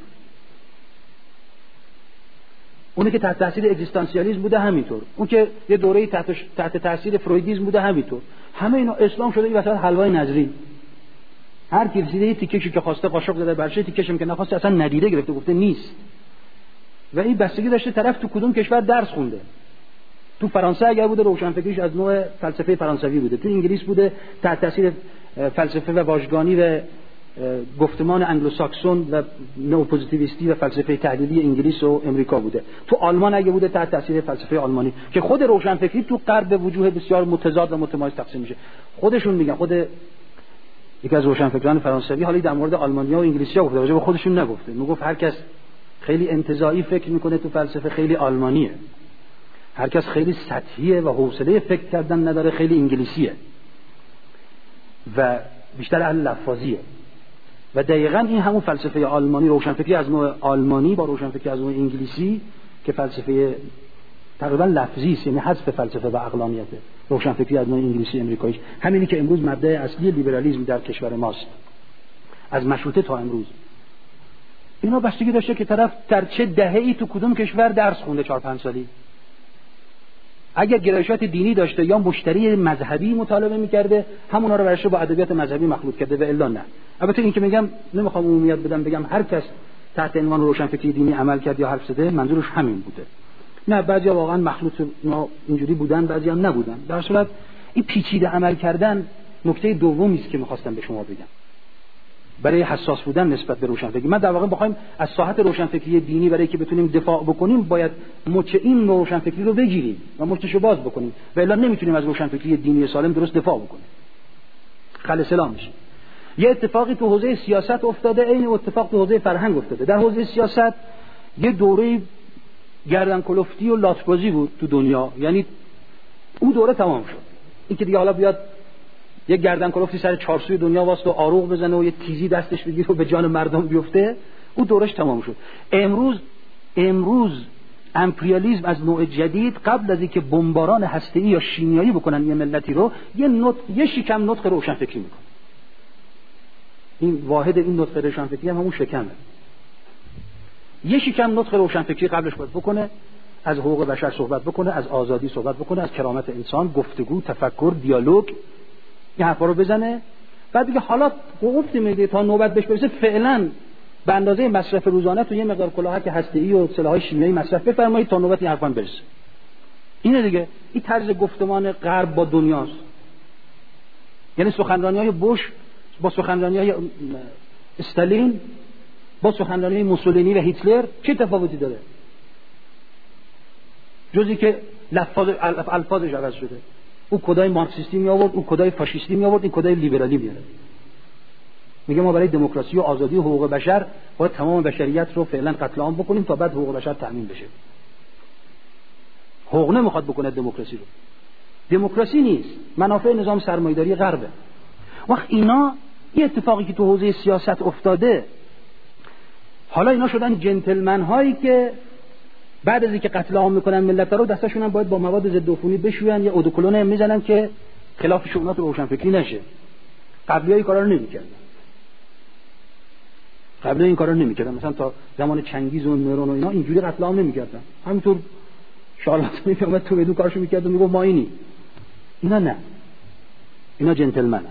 اون که تحت تاثیر اگزیستانسیالیسم بوده همینطور، اون که یه دوره‌ای تحت تاثیر فرویدیسم بوده همینطور. همه اینا اسلام شده این وسط حلوای نظری. هر کی رسیده تیکشی که خواسته قاشق زده برشه، تیکشی که نخواسته اصلا ندیده گرفته گفته نیست. و این بستگی داشته طرف تو کدوم کشور درس خونده. تو فرانسه اگر بوده روشنفکریش از نوع فلسفه فرانسوی بوده، تو انگلیس بوده تحت تاثیر فلسفه و واژگانی و گفتمان انگلوساکسون و نئوپوزیتیویستی و فلسفه تحلیلی انگلیس و امریکا بوده، تو آلمان اگه بوده تحت تاثیر فلسفه آلمانی که خود روشنفکری تو غرب به وجوه بسیار متضاد و متمایز تقسیم میشه. خودشون میگن، خود یکی از روشنفکران فرانسوی حالی در مورد آلمانیا و انگلیسی‌ها گفته، راجع به خودشون نگفته، میگفت هر کس خیلی انتزاعی فکر میکنه تو فلسفه خیلی آلمانیه، هر کس خیلی سطحیه و حوصله فکر کردن نداره خیلی انگلیسیه و بیشتر اهل لفاظیه. و دقیقاً این همون فلسفه آلمانی، روشنفکری از نوع آلمانی با روشنفکری از نوع انگلیسی که فلسفه تقریبا لفظی است، یعنی حذف فلسفه و عقلانیته، روشنفکری از نوع انگلیسی امریکایی، همینی که امروز مبدأ اصلی لیبرالیسم در کشور ماست از مشروطه تا امروز. اینا بستگی داشته که طرف در چه دهه‌ای تو کدوم کشور درس خونده 4-5 سالی. اگر گرایشات دینی داشته یا مشتری مذهبی مطالبه می‌کرده، همونا رو برش با ادبیات مذهبی مخلوط کرده و الا نه. البته این که میگم نمیخوام عمومیت بدم، بگم هر کس تحت عنوان روشنفکری دینی عمل کرد یا حرف زده منظورش همین بوده. نه، بعضیا واقعا مخلوط اینجوری بودن، بعضیا نبودن. در صورت این پیچیده عمل کردن نکته دومی است که می‌خواستم به شما بگم. برای حساس بودن نسبت به روشنفکری، من در واقع بخوایم از ساحت روشنفکری دینی برای که بتونیم دفاع بکنیم باید مچ این روشنفکری رو بگیریم و مچشو باز بکنیم، و الا نمیتونیم از روشنفکری دینی سالم درست دفاع بکنیم. خل سلام میشه. یه اتفاقی تو حوزه سیاست افتاده، عین اتفاق تو حوزه فرهنگ افتاده. در حوزه سیاست یه دوره گردن کلفتی و لاتبازی بود تو دنیا، یعنی اون دوره تمام شد. این که دیگه حالا بیاد یه گردن کلفتی سر چارسوی دنیا واسه و آروغ بزنه و یه تیزی دستش بگیره و به جان مردم بیفته، اون دورش تمام شد. امروز امپریالیسم از نوع جدید قبل از اینکه بمباران هسته‌ای یا شیمیایی بکنن یه ملتی رو، یه شکم نطق روشنفکری میکنه. این واحد این نطق روشنفکری هم همون شکمه. یه شکم نطق روشنفکری قبلش باید بکنه، از حقوق بشر صحبت بکنه، از آزادی صحبت بکنه، از کرامت انسان، گفتگو، تفکر، دیالوگ، این حرفا رو بزنه. بعد دیگه حالا گفت میده تا نوبت بهش برسه فعلا به اندازه مصرف روزانه تو یه مقدار کلاهک هسته‌ای و سلاح‌های شیمیایی مصرف بفرمایید تا نوبت این حرفا برسه. اینه دیگه، این طرز گفتمان غرب با دنیاست. یعنی سخنرانی‌های بوش با سخنرانی‌های استالین با سخنرانی‌های موسولینی و هیتلر چه تفاوتی داره؟ جزی که الفاظش عوض شده. او کدای مارکسیستی می آورد، او کدای فاشیستی می آورد، این کدای لیبرالی میاره. میگه ما برای دموکراسی و آزادی و حقوق بشر باید تمام بشریت رو فعلا قتل عام بکنیم تا بعد حقوق بشر تامین بشه. حقوق نمیخواد بکنه دموکراسی رو. دموکراسی نیست، منافع نظام سرمایه‌داری غربه. وقت اینا این اتفاقی که تو حوزه سیاست افتاده، حالا اینا شدن جنتلمن هایی که بعد از اینکه قتل عام میکنن ملت رو، دستاشون هم باید با مواد ضد عفونی بشوین یا اودوکلون هم میزنن که خلاف شؤونات روشنفکری نشه. قبلی‌ها این کارا رو نمی‌کردن. مثلا تا زمان چنگیز و نرون و اینا اینجوری قتل عام نمی‌کردن. همینطور شارلاتانی که اومد تو بدون کارشو می‌کرد و میگفت ما اینی. اینا نه. اینا جنتلمنن.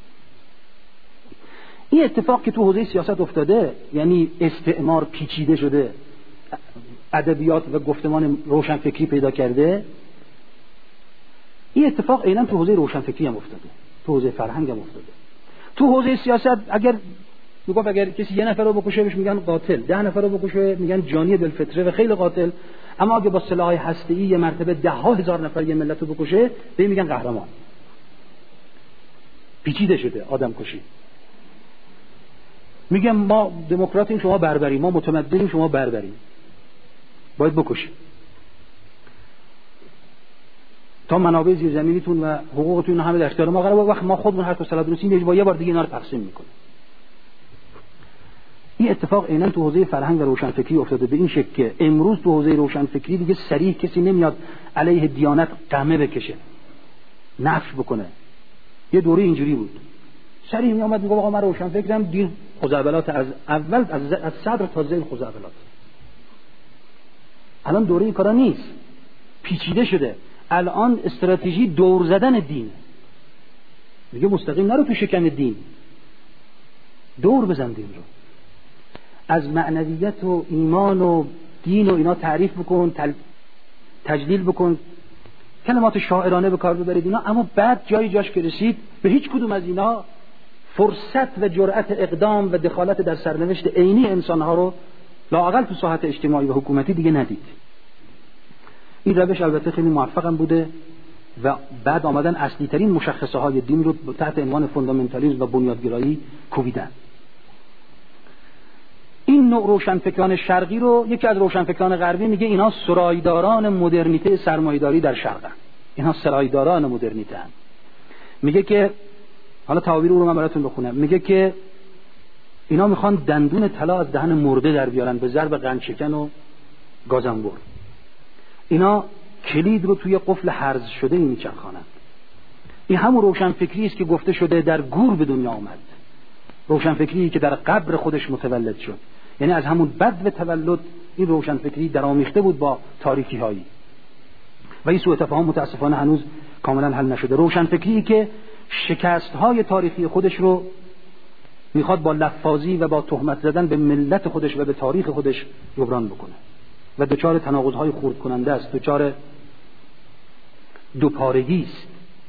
این اتفاق که تو حوزه سیاست افتاده، یعنی استعمار پیچیده شده، ادبیات و گفتمان روشنفکری پیدا کرده، این اتفاق عیناً تو حوزه روشنفکری هم افتاده، تو حوزه فرهنگ هم افتاده. تو حوزه سیاست اگر کسی یه نفر رو بکشه بهش میگن قاتل، 10 نفر رو بکشه میگن جانی بالفطره و خیلی قاتل، اما اگه با سلاح‌های هسته‌ای یه مرتبه 10,000 نفر یه ملت رو بکشه به میگن قهرمان. پیچیده شده آدم کشی. میگم ما دموکراتیم شما بربریم، ما متمدنیم شما بربریم، باید بکشیم تا منابع زیرزمینیتون و حقوقتون همه در اختیار ما قرار. وقت ما خودمون هر کسلا درستیم با یه بار دیگه اینا رو تقسیم میکنیم. این اتفاق عیناً تو حوزه فرهنگ و روشنفکری افتاده به این شکل که امروز تو حوزه روشنفکری دیگه صریح کسی نمیاد علیه دیانت قمه بکشه، نفی بکنه. یه دوره اینجوری بود، سریع می اومد میگه آقا من روشن فکرم، دین خزعبلات از اول از صدر تا ذیل خزعبلات. الان دوره این کارا نیست، پیچیده شده. الان استراتژی دور زدن دین. میگه مستقیم نرو تو شکن دین، دور بزن دین رو، از معنویت و ایمان و دین و اینا تعریف بکن، تجلیل بکن، کلمات شاعرانه به کار ببرید اینا. اما بعد جاش که رسید به هیچ کدوم از اینا فرصت و جرأت اقدام و دخالت در سرنوشت عینی انسانها رو لااقل تو ساحت اجتماعی و حکومتی دیگه ندید. این روش البته خیلی موفقم بوده و بعد آمدن اصلی ترین مشخصه های دین رو تحت عنوان فوندامنتالیسم و بنیادگرایی کوبیدن. این نوع روشنفکران شرقی رو یکی از روشنفکران غربی میگه اینا سرایداران مدرنیته سرمایه‌داری در شرقن. اینا سرایداران مدرنیته هستند. میگه که حالا تعابیر رو من براتون بخونم. میگه که اینا میخوان دندون طلا از دهن مرده در بیارن به ضرب قندشکن و گازنبر. اینا کلید رو توی قفل هرز شده میچرخانند. این همون روشنفکری است که گفته شده در گور به دنیا آمد، روشنفکری که در قبر خودش متولد شد. یعنی از همون بدو تولد این روشنفکری درآمیخته بود با تاریکی هایی و این سوء تفاهم متاسفانه هنوز کاملا حل نشده. روشنفکری که شکست های تاریخی خودش رو میخواد با لفاظی و با تهمت زدن به ملت خودش و به تاریخ خودش جبران بکنه و دچار تناقض های خرد کننده است، دچار دوپارگی است.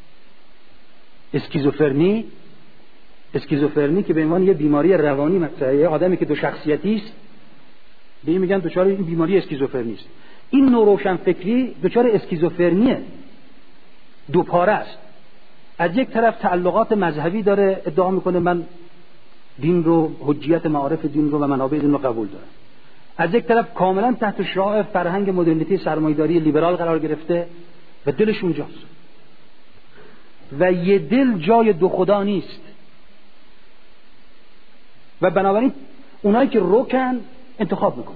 اسکیزوفرنی که به عنوان یه بیماری روانی مطرحه، یه آدمی که دو شخصیتی است به این میگن دچار این بیماری اسکیزوفرنی است. این نوع روشنفکری دچار اسکیزوفرنیه، دوپاره است. از یک طرف تعلقات مذهبی داره، ادعا میکنه من دین رو، حجیت معارف دین رو و منابع دین رو قبول دارم. از یک طرف کاملا تحت شعاع فرهنگ مدرنیته سرمایه‌داری لیبرال قرار گرفته و دلش اونجاست و یه دل جای دو خدا نیست و بنابراین اونایی که روکن انتخاب میکنن.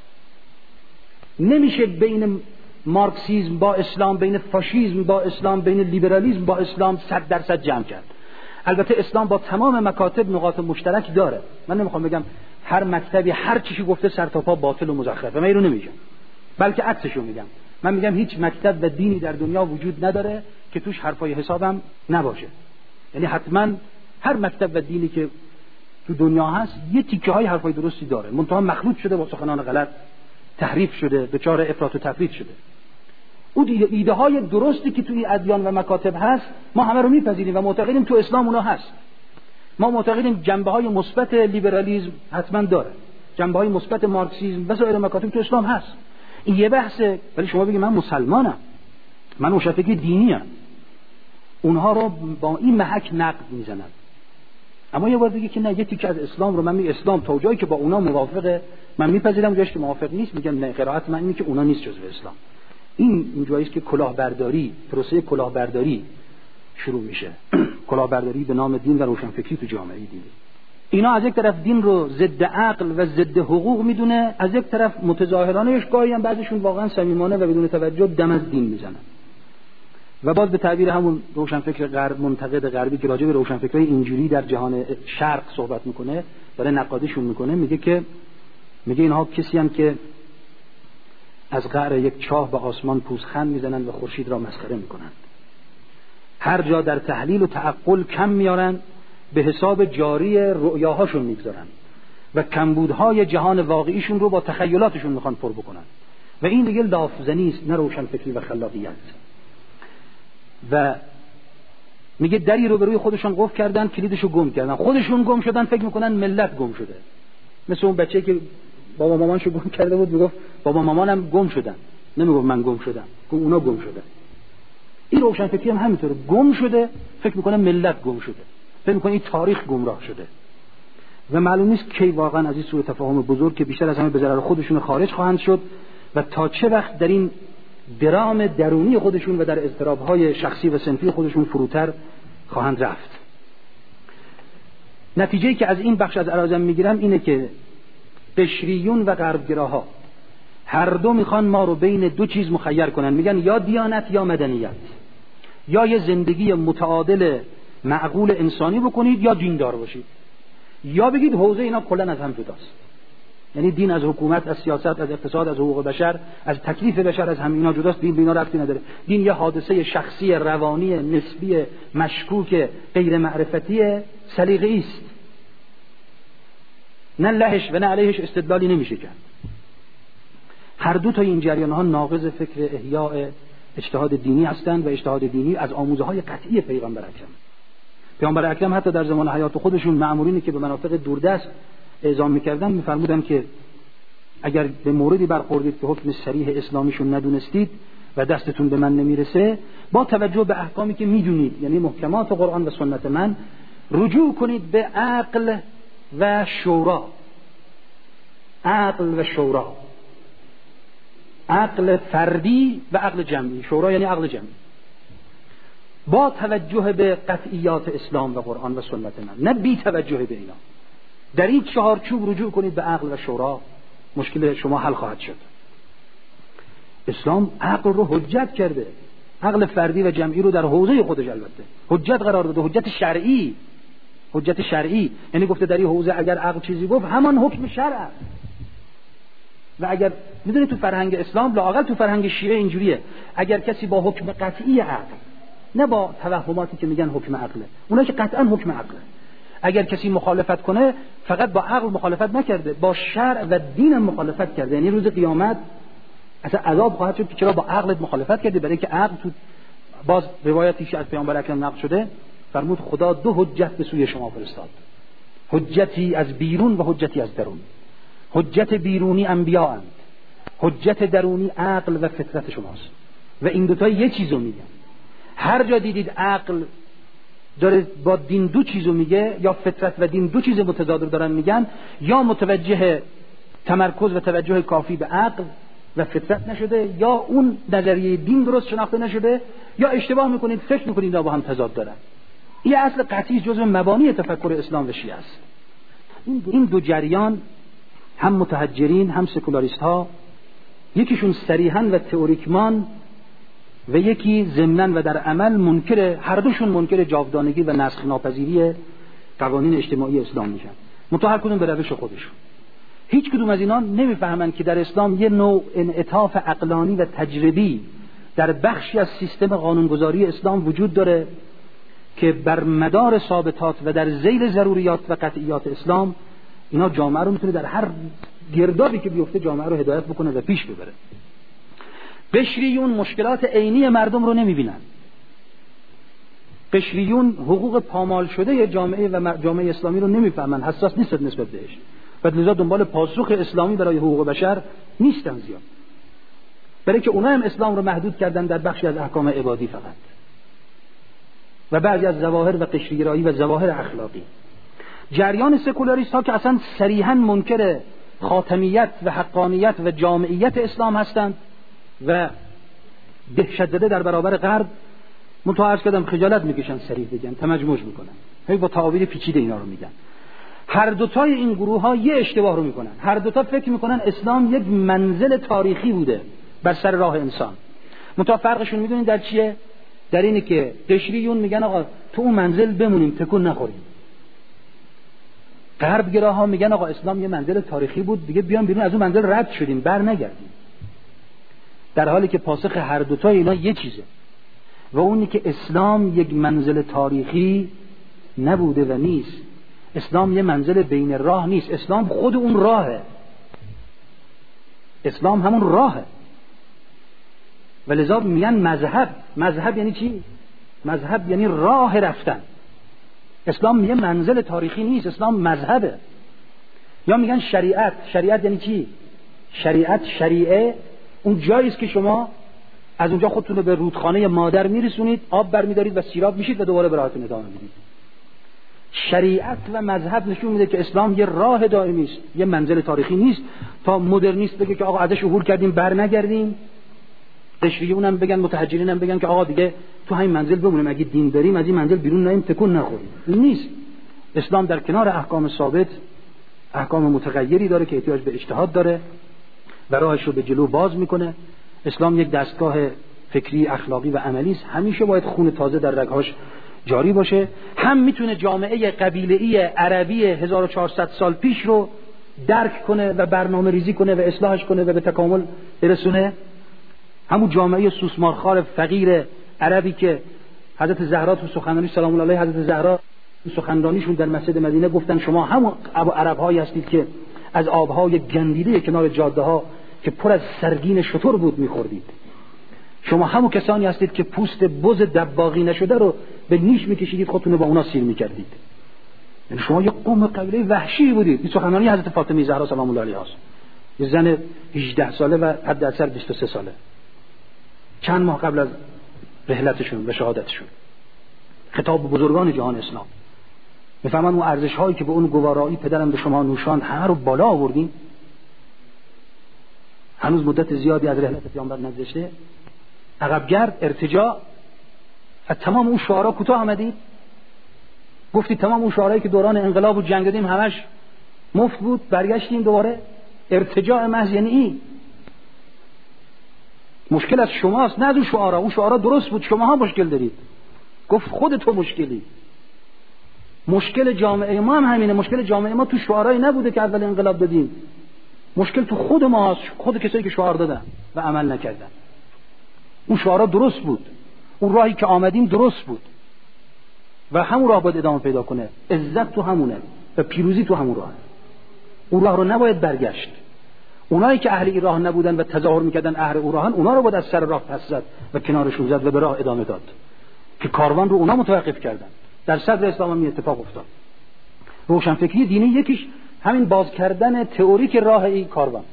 نمیشه بین مارکسیسم با اسلام، بین فاشیسم با اسلام، بین لیبرالیسم با اسلام 100% جمع کرد. البته اسلام با تمام مکاتب نقاط مشترک داره. من نمیخوام بگم هر مکتبی هر چیزی گفته سر تا پا باطل و مزخرفه، من اینو نمیگم، بلکه عکسشو میگم. من میگم هیچ مکتب و دینی در دنیا وجود نداره که توش حرفای حسابم نباشه. یعنی حتما هر مکتب و دینی که تو دنیا هست یه تیکه های حرفای درستی داره، منتها مخلوط شده با سخنان غلط، تحریف شده، دچار افراط و تفرید شده. اون ایده های درستی که توی ادیان و مکاتب هست ما همه رو میپذیریم و معتقدیم تو اسلام اونا هست. ما معتقدیم جنبه های مثبت لیبرالیسم حتما داره، جنبه های مثبت مارکسیسم و سایر مکاتب تو اسلام هست. این یه بحثه. ولی شما بگید من مسلمانم، من روشنفکر دینی ام، اونها رو با این محک نقد میزنن. اما یه بار دیگه که نه، یه تیکه از اسلام رو من میگم اسلام تا جایی که با اونا موافقه من میپذیرم، جایی که موافق نیست میگم نه، قرائت من اینه که اونا نیست جزو اسلام. این جایی است که کلاهبرداری، پروسه کلاهبرداری شروع میشه. کلاهبرداری به نام دین و روشنفکری تو جامعه دینی. اینا از یک طرف دین رو ضد عقل و ضد حقوق میدونه، از یک طرف متظاهرانش گاهی هم بعضیشون واقعا صمیمانه و بدون توجه دم از دین میزنن. و باز به تعبیر همون روشنفکر غرب، منتقد غربی که راجع به روشنفکرای اینجوری در جهان شرق صحبت میکنه، داره نقادیشون میکنه، میگه اینها کسی هم که از قعر یک چاه به آسمان پوزخند میزنند و خورشید را مسخره میکنند. هر جا در تحلیل و تعقل کم میارن به حساب جاری رؤیاهاشون میگذارن و کمبودهای جهان واقعیشون رو با تخیلاتشون میخوان پر بکنن و این دیگه لافزنی است، نه روشنفکری و خلاقیت. و میگه دری رو به روی خودشون قفل کردن، کلیدشو گم کردن، خودشون گم شدن، فکر میکنن ملت گم شده. مثل اون بچه‌ای که بابا مامانشو گم کرده بود میگفت بابا مامانم گم شدن، نمیگفت من گم شدم، اونا گم شدن. این روشنفکری هم همینطوره، گم شده، فکر میکنه ملت گم شده، فکر میکنه این تاریخ گمراه شده و معلوم نیست کی واقعا از این سوء تفاهم بزرگ که بیشتر از همه به ضرر خودشون خارج خواهند شد و تا چه وقت در این درام درونی خودشون و در اضطراب‌های شخصی و صنفی خودشون فروتر خواهند رفت. نتیجه‌ای که از این بخش از عرضم میگیرم اینه که قشریون و غربگراها هر دو میخوان ما رو بین دو چیز مخیر کنن، میگن یا دیانت یا مدنیت، یا یه زندگی متعادل معقول انسانی بکنید یا دیندار باشید، یا بگید حوزه اینا کلا از هم جداست. یعنی دین از حکومت، از سیاست، از اقتصاد، از حقوق بشر، از تکلیف بشر از هم اینا جداست. دین به اینا ربطی نداره. دین یه حادثه شخصی، روانی، نسبی، مشکوک، غیر معرفتی، سلیقه‌ای است. نه لهش و نه علیهش استدلالی نمیشه کرد. هر دو تا این جریان‌ها ناقض فکر احیاء اجتهاد دینی هستند و اجتهاد دینی از آموزه‌های قطعی پیامبر اکرم. پیامبر اکرم حتی در زمان حیات خودشون مأمورینی که به مناطق دوردست اعزام می‌کردن می‌فرمودن که اگر به موردی برخوردید که حکم صریح اسلامیشون ندونستید و دستتون به من نمیرسه، با توجه به احکامی که میدونید، یعنی محکمات قرآن و سنت من، رجوع کنید به عقل و شورا. عقل و شورا، عقل فردی و عقل جمعی. شورا یعنی عقل جمعی، با توجه به قطعیات اسلام و قرآن و سنت من، نه بی توجه به اینا. در این چهارچوب رجوع کنید به عقل و شورا، مشکل شما حل خواهد شد. اسلام عقل رو حجت کرده، عقل فردی و جمعی رو در حوزه خودش البته حجت قرار داده. حجت شرعی، حجت شرعی یعنی گفته در این حوزه اگر عقل چیزی گفت همان حکم شرع. و اگر میدونید تو فرهنگ اسلام، لااقل تو فرهنگ شیعه اینجوریه، اگر کسی با حکم قطعی عقل، نه با توهماتی که میگن حکم عقله، اونا که قطعا حکم عقله، اگر کسی مخالفت کنه فقط با عقل مخالفت نکرده، با شرع و دین هم مخالفت کرده. یعنی روز قیامت اصلا عذاب خواهد شد که چرا با عقلت مخالفت کردی. برای که عقل تو باز روایتی از پیامبر اکرم نقل شده، فرمود خدا دو حجت به سوی شما فرستاد، حجتی از بیرون و حجتی از درون. حجت بیرونی انبیاءند، حجت درونی عقل و فطرت شماست. و این دوتا یه چیزو میگن. هر جا دیدید عقل داره با دین دو چیزو میگه، یا فطرت و دین دو چیز متضاد رو دارن میگن، یا متوجه تمرکز و توجه کافی به عقل و فطرت نشده، یا اون نظریه دین درست شناخته نشده، یا اشتباه میکنید فکر میکنید با هم تضاد دارن. این اصل قطعی جزء مبانی تفکر اسلام و شیعه است. این دو جریان، هم متحجرین هم سکولاریست ها، یکیشون صریحاً و تئوریکمان و یکی ضمناً و در عمل منکر، هر دوشون منکر جاودانگی و نسخ ناپذیری قوانین اجتماعی اسلام میشن، منتها هر کدوم به روش خودشون. هیچ کدوم از اینا نمیفهمن که در اسلام یه نوع انعطاف عقلانی و تجربی در بخشی از سیستم قانونگذاری اسلام وجود داره که بر مدار ثابتات و در ذیل ضروریات و قطعیات اسلام اینا جامعه رو میتونه در هر گردابی که بیفته جامعه رو هدایت بکنه و پیش ببره. قشریون مشکلات عینی مردم رو نمیبینن. قشریون حقوق پامال شده جامعه و جامعه اسلامی رو نمیفهمن، حساس نیستن نسبت بهش و لذا دنبال پاسخ اسلامی برای حقوق بشر نیستن زیاد، برای که اونا هم اسلام رو محدود کردن در بخشی از احکام عبادی فقط و بعضی از ظواهر و قشریگرایی و ظواهر اخلاقی. جریان سکولاریست ها که اصلا صریحاً منکر خاتمیت و حقانیت و جامعیت اسلام هستند و دهشت زده در برابر غرب، منتها عرض کردم خجالت میکشن صریح بگن، تمجموج میکنن، هی با تعابیر پیچیده اینا رو میگن. هر دوتای این گروه ها یه اشتباه رو میکنن. هر دوتا فکر میکنن اسلام یک منزل تاریخی بوده بر سر راه انسان. منتها فرقشون میدونید در چیه؟ در اینه که قشریون میگن آقا تو اون منزل بمونیم، تکون نخوریم. غربگراها میگن آقا اسلام یه منزل تاریخی بود، دیگه بیام بیرون از اون منزل رد شدیم، بر نگردیم. در حالی که پاسخ هر دوتای اینا یه چیزه و اونی که اسلام یک منزل تاریخی نبوده و نیست. اسلام یه منزل بین راه نیست، اسلام خود اون راهه. اسلام همون راهه و لذا میگن مذهب. مذهب یعنی چی؟ مذهب یعنی راه رفتن. اسلام یه منزل تاریخی نیست، اسلام مذهبه. یا میگن شریعت. شریعت یعنی چی؟ شریعت، شریعه اون جایی است که شما از اونجا خودتون رو به رودخانه مادر میرسونید، آب برمیدارید و سیراب میشید و دوباره به راهتون ادامه میدید. شریعت و مذهب نشون میده که اسلام یه راه دائمی است، یه منزل تاریخی نیست تا مدرنیست بگه که آقا ازش عبور کردیم بر نگردیم. قشریون هم بگن، متحجرین هم بگن که آقا دیگه تو همین منزل بمونیم، اگه دین داریم از این منزل بیرون نیم، تکون نخوریم. این نیست. اسلام در کنار احکام ثابت احکام متغیری داره که احتیاج به اجتهاد داره و راهش رو به جلو باز میکنه. اسلام یک دستگاه فکری، اخلاقی و عملی است. همیشه باید خون تازه در رگهاش جاری باشه، هم میتونه جامعه قبیله‌ای عربی 1400 سال پیش رو درک کنه و برنامه ریزی کنه و اصلاحش کنه و به تکامل برسونه. همون جامعه سوسمارخوار فقیر عربی که حضرت زهرا تو سخنرانی سلام الله علیها، حضرت زهرا تو سخنرانیشون در مسجد مدینه گفتن شما همون عرب‌هایی هستید که از آب‌های گندیده کنار جاده‌ها که پر از سرگین شتر بود می‌خوردید. شما همون کسانی هستید که پوست بز دباغی نشده رو به نیش می‌کشیدید، خودتون رو با اونا سیر می‌کردید. یعنی شما یک قوم قبیله وحشی بودید. این سخنرانی حضرت فاطمه زهرا سلام الله علیها است. یه زن 18 ساله و حداکثر 23 ساله. چند ماه قبل از رحلتشون و شهادتشون. خطاب به بزرگان جهان اسلام. میفهمن اون ارزش‌هایی که به اون گوارایی پدرم به شما نوشاند همه رو بالا آوردیم. هنوز مدت زیادی از رحلت پیامبر نگذشته. عقبگرد، ارتجاع، از تمام اون شعارا کوتاه آمدید. گفتید تمام اون شعارهایی که دوران انقلاب و جنگ دادیم همش مفت بود، برگشتیم دوباره. ارتجاع محض یعنی این. مشکل از شماست، نه از اون شعارا. اون شعارا درست بود، شماها مشکل دارید. گفت خودتو مشکلی. مشکل جامعه ما هم همینه. مشکل جامعه ما تو شعارایی نبوده که اول انقلاب دادیم. مشکل تو خود ماست، خود کسایی که شعار دادن و عمل نکردن. اون شعارا درست بود، اون راهی که آمدیم درست بود و همون راه باید ادامه پیدا کنه. عزت تو همونه و پیروزی تو همون راهه. اون راه رو نباید برگشت. اونایی که اهل این راه نبودن و تظاهر میکردن اهل اون راهن، اونا رو باید از سر راه پس زد و کنارشون زد و به راه ادامه داد که کاروان رو اونا متوقف کردن. در صدر اسلام هم اتفاق افتاد. روشنفکری دینی یکیش همین باز کردن تئوریک راه این کاروان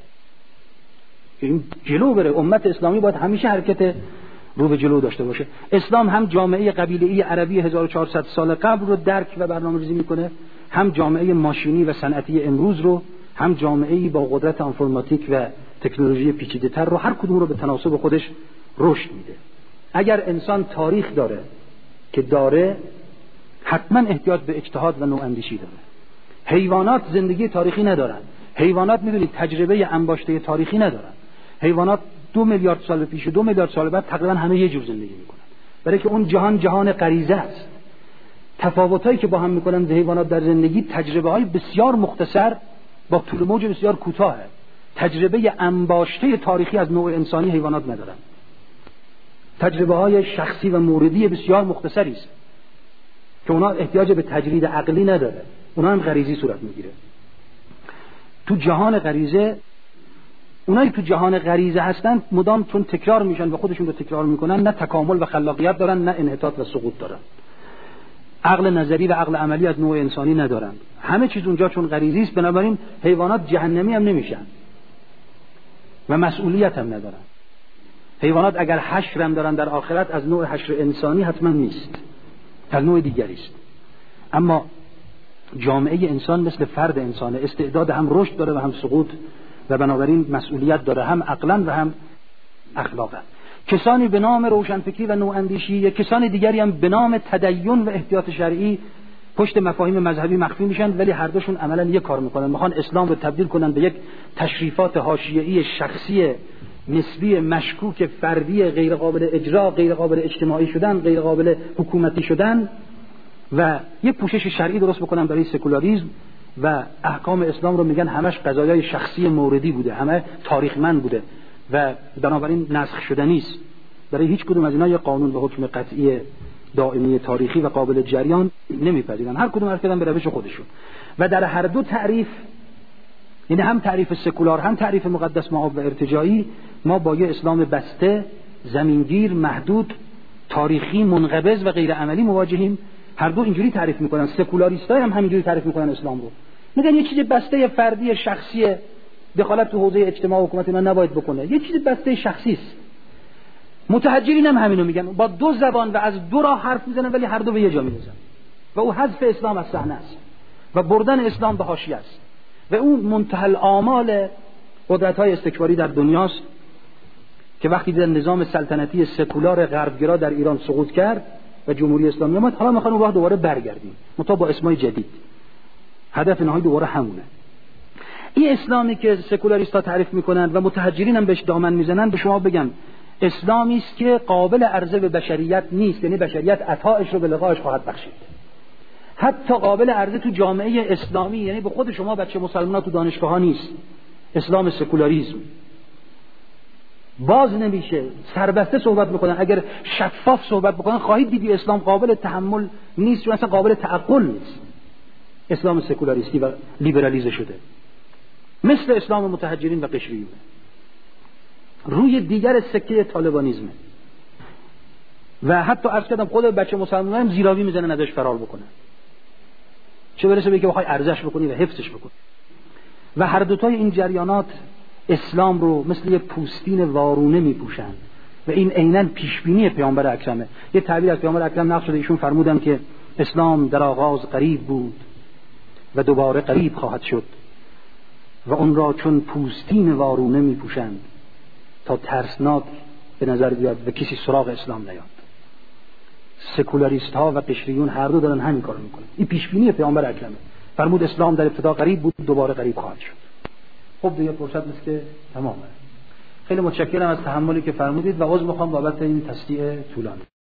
که این جلو بره. امت اسلامی باید همیشه حرکت رو به جلو داشته باشه. اسلام هم جامعه قبیله‌ای عربی 1400 سال قبل رو درک و برنامه‌ریزی میکنه، هم جامعه ماشینی و صنعتی امروز رو، هم جامعه‌ای با قدرت انفرماتیک و تکنولوژی پیچیده‌تر رو. هر کدوم رو به تناسب خودش رشد میده. اگر انسان تاریخ داره که داره، حتما احتیاج به اجتهاد و نواندیشی داره. حیوانات زندگی تاریخی ندارن. حیوانات میدونید تجربه انباشته تاریخی ندارن. حیوانات 2 میلیارد سال پیش و 2 میلیارد سال بعد تقریبا همه یه جور زندگی میکنن، برای که اون جهان غریزه است. تفاوتایی که با هم میکنن حیوانات در زندگی تجربه‌های بسیار مختصر با طول موج بسیار کوتاهه. تجربه انباشته تاریخی از نوع انسانی حیوانات ندارن. تجربه‌های شخصی و موردی بسیار مختصری است که اونا احتیاج به تجرید عقلی نداره. اونا هم غریزی صورت میگیره. تو جهان غریزه، اونایی تو جهان غریزه هستن مدام چون تکرار میشن و خودشون رو تکرار میکنن، نه تکامل و خلاقیت دارن، نه انحطاط و سقوط دارن. عقل نظری و عقل عملی از نوع انسانی ندارن. همه چیز اونجا چون غریزی است، بنابراین حیوانات جهنمی هم نمیشن و مسئولیت هم ندارن. حیوانات اگر حشر هم دارن در آخرت، از نوع حشر انسانی حتما نیست، از نوع دیگری است. اما جامعه انسان مثل فرد انسانه، استعداد هم رشد داره و هم سقوط و بنابراین مسئولیت داره، هم عقلا و هم اخلاقا. کسانی به نام روشنفکری و نواندیشی، کسان دیگری هم به نام تدین و احتیاط شرعی پشت مفاهیم مذهبی مخفی میشن، ولی هر دوشون عملا یک کار میکنن. میخوان اسلام رو تبدیل کنن به یک تشریفات حاشیه‌ای شخصی نسبی مشکوک فردی غیر قابل اجرا، غیر قابل اجتماعی شدن، غیر قابل حکومتی شدن و یک پوشش شرعی درست بکنن برای سکولاریسم و احکام اسلام رو میگن همش قضایای شخصی موردی بوده، همه تاریخمند بوده و بنابراین نسخ شدنی است. برای هیچ کدوم از اینا یک قانون به حکم قطعی دائمی تاریخی و قابل جریان نمیپذیرن. هر کدوم حرف کردن به روش خودشون و در هر دو تعریف، یعنی هم تعریف سکولار هم تعریف مقدس مآب و ارتجاعی، ما با یه اسلام بسته، زمینگیر، محدود، تاریخی، منقبض و غیر عملی مواجهیم. هر دو اینجوری تعریف میکنن. سکولاریست‌ها هم همینجوری تعریف میکنن اسلام رو. میگن یه چیز بسته فردی شخصی، دخالت تو حوزه اجتماع و حکومت اینا نباید بکنه، یه چیز بسته شخصی است. متحجرین هم همینو میگن، با دو زبان و از دو راه حرف میزنن ولی هر دو به یه جا میرسن و او حذف اسلام از صحنه است و بردن اسلام به حاشیه است و اون منتهی الآمال قدرت‌های استکباری در دنیاست که وقتی دیدن نظام سلطنتی سکولار غربگرا در ایران سقوط کرد و جمهوری اسلامی اومد، حالا میخوان اون راه دوباره برگردیم، منتها با اسمای جدید. هدف نهایی دوباره همونه. این اسلامی که سکولاریست‌ها تعریف میکنن و متحجرین هم بهش دامن میزنن، به شما بگم اسلامی است که قابل عرضه به بشریت نیست، یعنی بشریت عطایش رو به لقایش خواهد بخشید. حتی قابل عرضه تو جامعه اسلامی، یعنی به خود شما بچه مسلمان‌ها تو دانشگاه ها نیست. اسلام سکولاریسم باز نمیشه، سربسته صحبت میکنن. اگر شفاف صحبت بکنن خواهید دید اسلام قابل تحمل نیست، چون اصلا قابل تعقل نیست. اسلام سکولاریستی و لیبرالیزه شده، مثل اسلام متحجرین و قشریون. روی دیگر سکه طالبانیزمه و حتی عرض کردم خود بچه مسلمان هم زیراوی میزنه نداش فرار بکنه، چه برسه به که بخوای ارزش بکنی و حفظش بکنی. و هر دوتای این جریانات اسلام رو مثل یه پوستین وارونه میپوشن و این عیناً پیشبینی پیامبر اکرمه. یه تعبیر از پیامبر اکرم نقل شده، ایشون فرمودن که اسلام در آغاز قریب بود و دوباره قریب خواهد شد و اون را چون پوستین وارونه میپوشند تا ترسناک به نظر بیاد و کسی سراغ اسلام نیاد. سکولاریست ها و قشریون هر دو دارن همین کارو میکنن. این پیشبینی پیامبر اکرمه، فرمود اسلام در ابتدا قریب بود دوباره قریب خواهد شد. خب دیگه فرصت نیست که تمامه. خیلی متشکرم از تحملی که فرمودید و عذر میخوام بابت این تصدیع طولانی.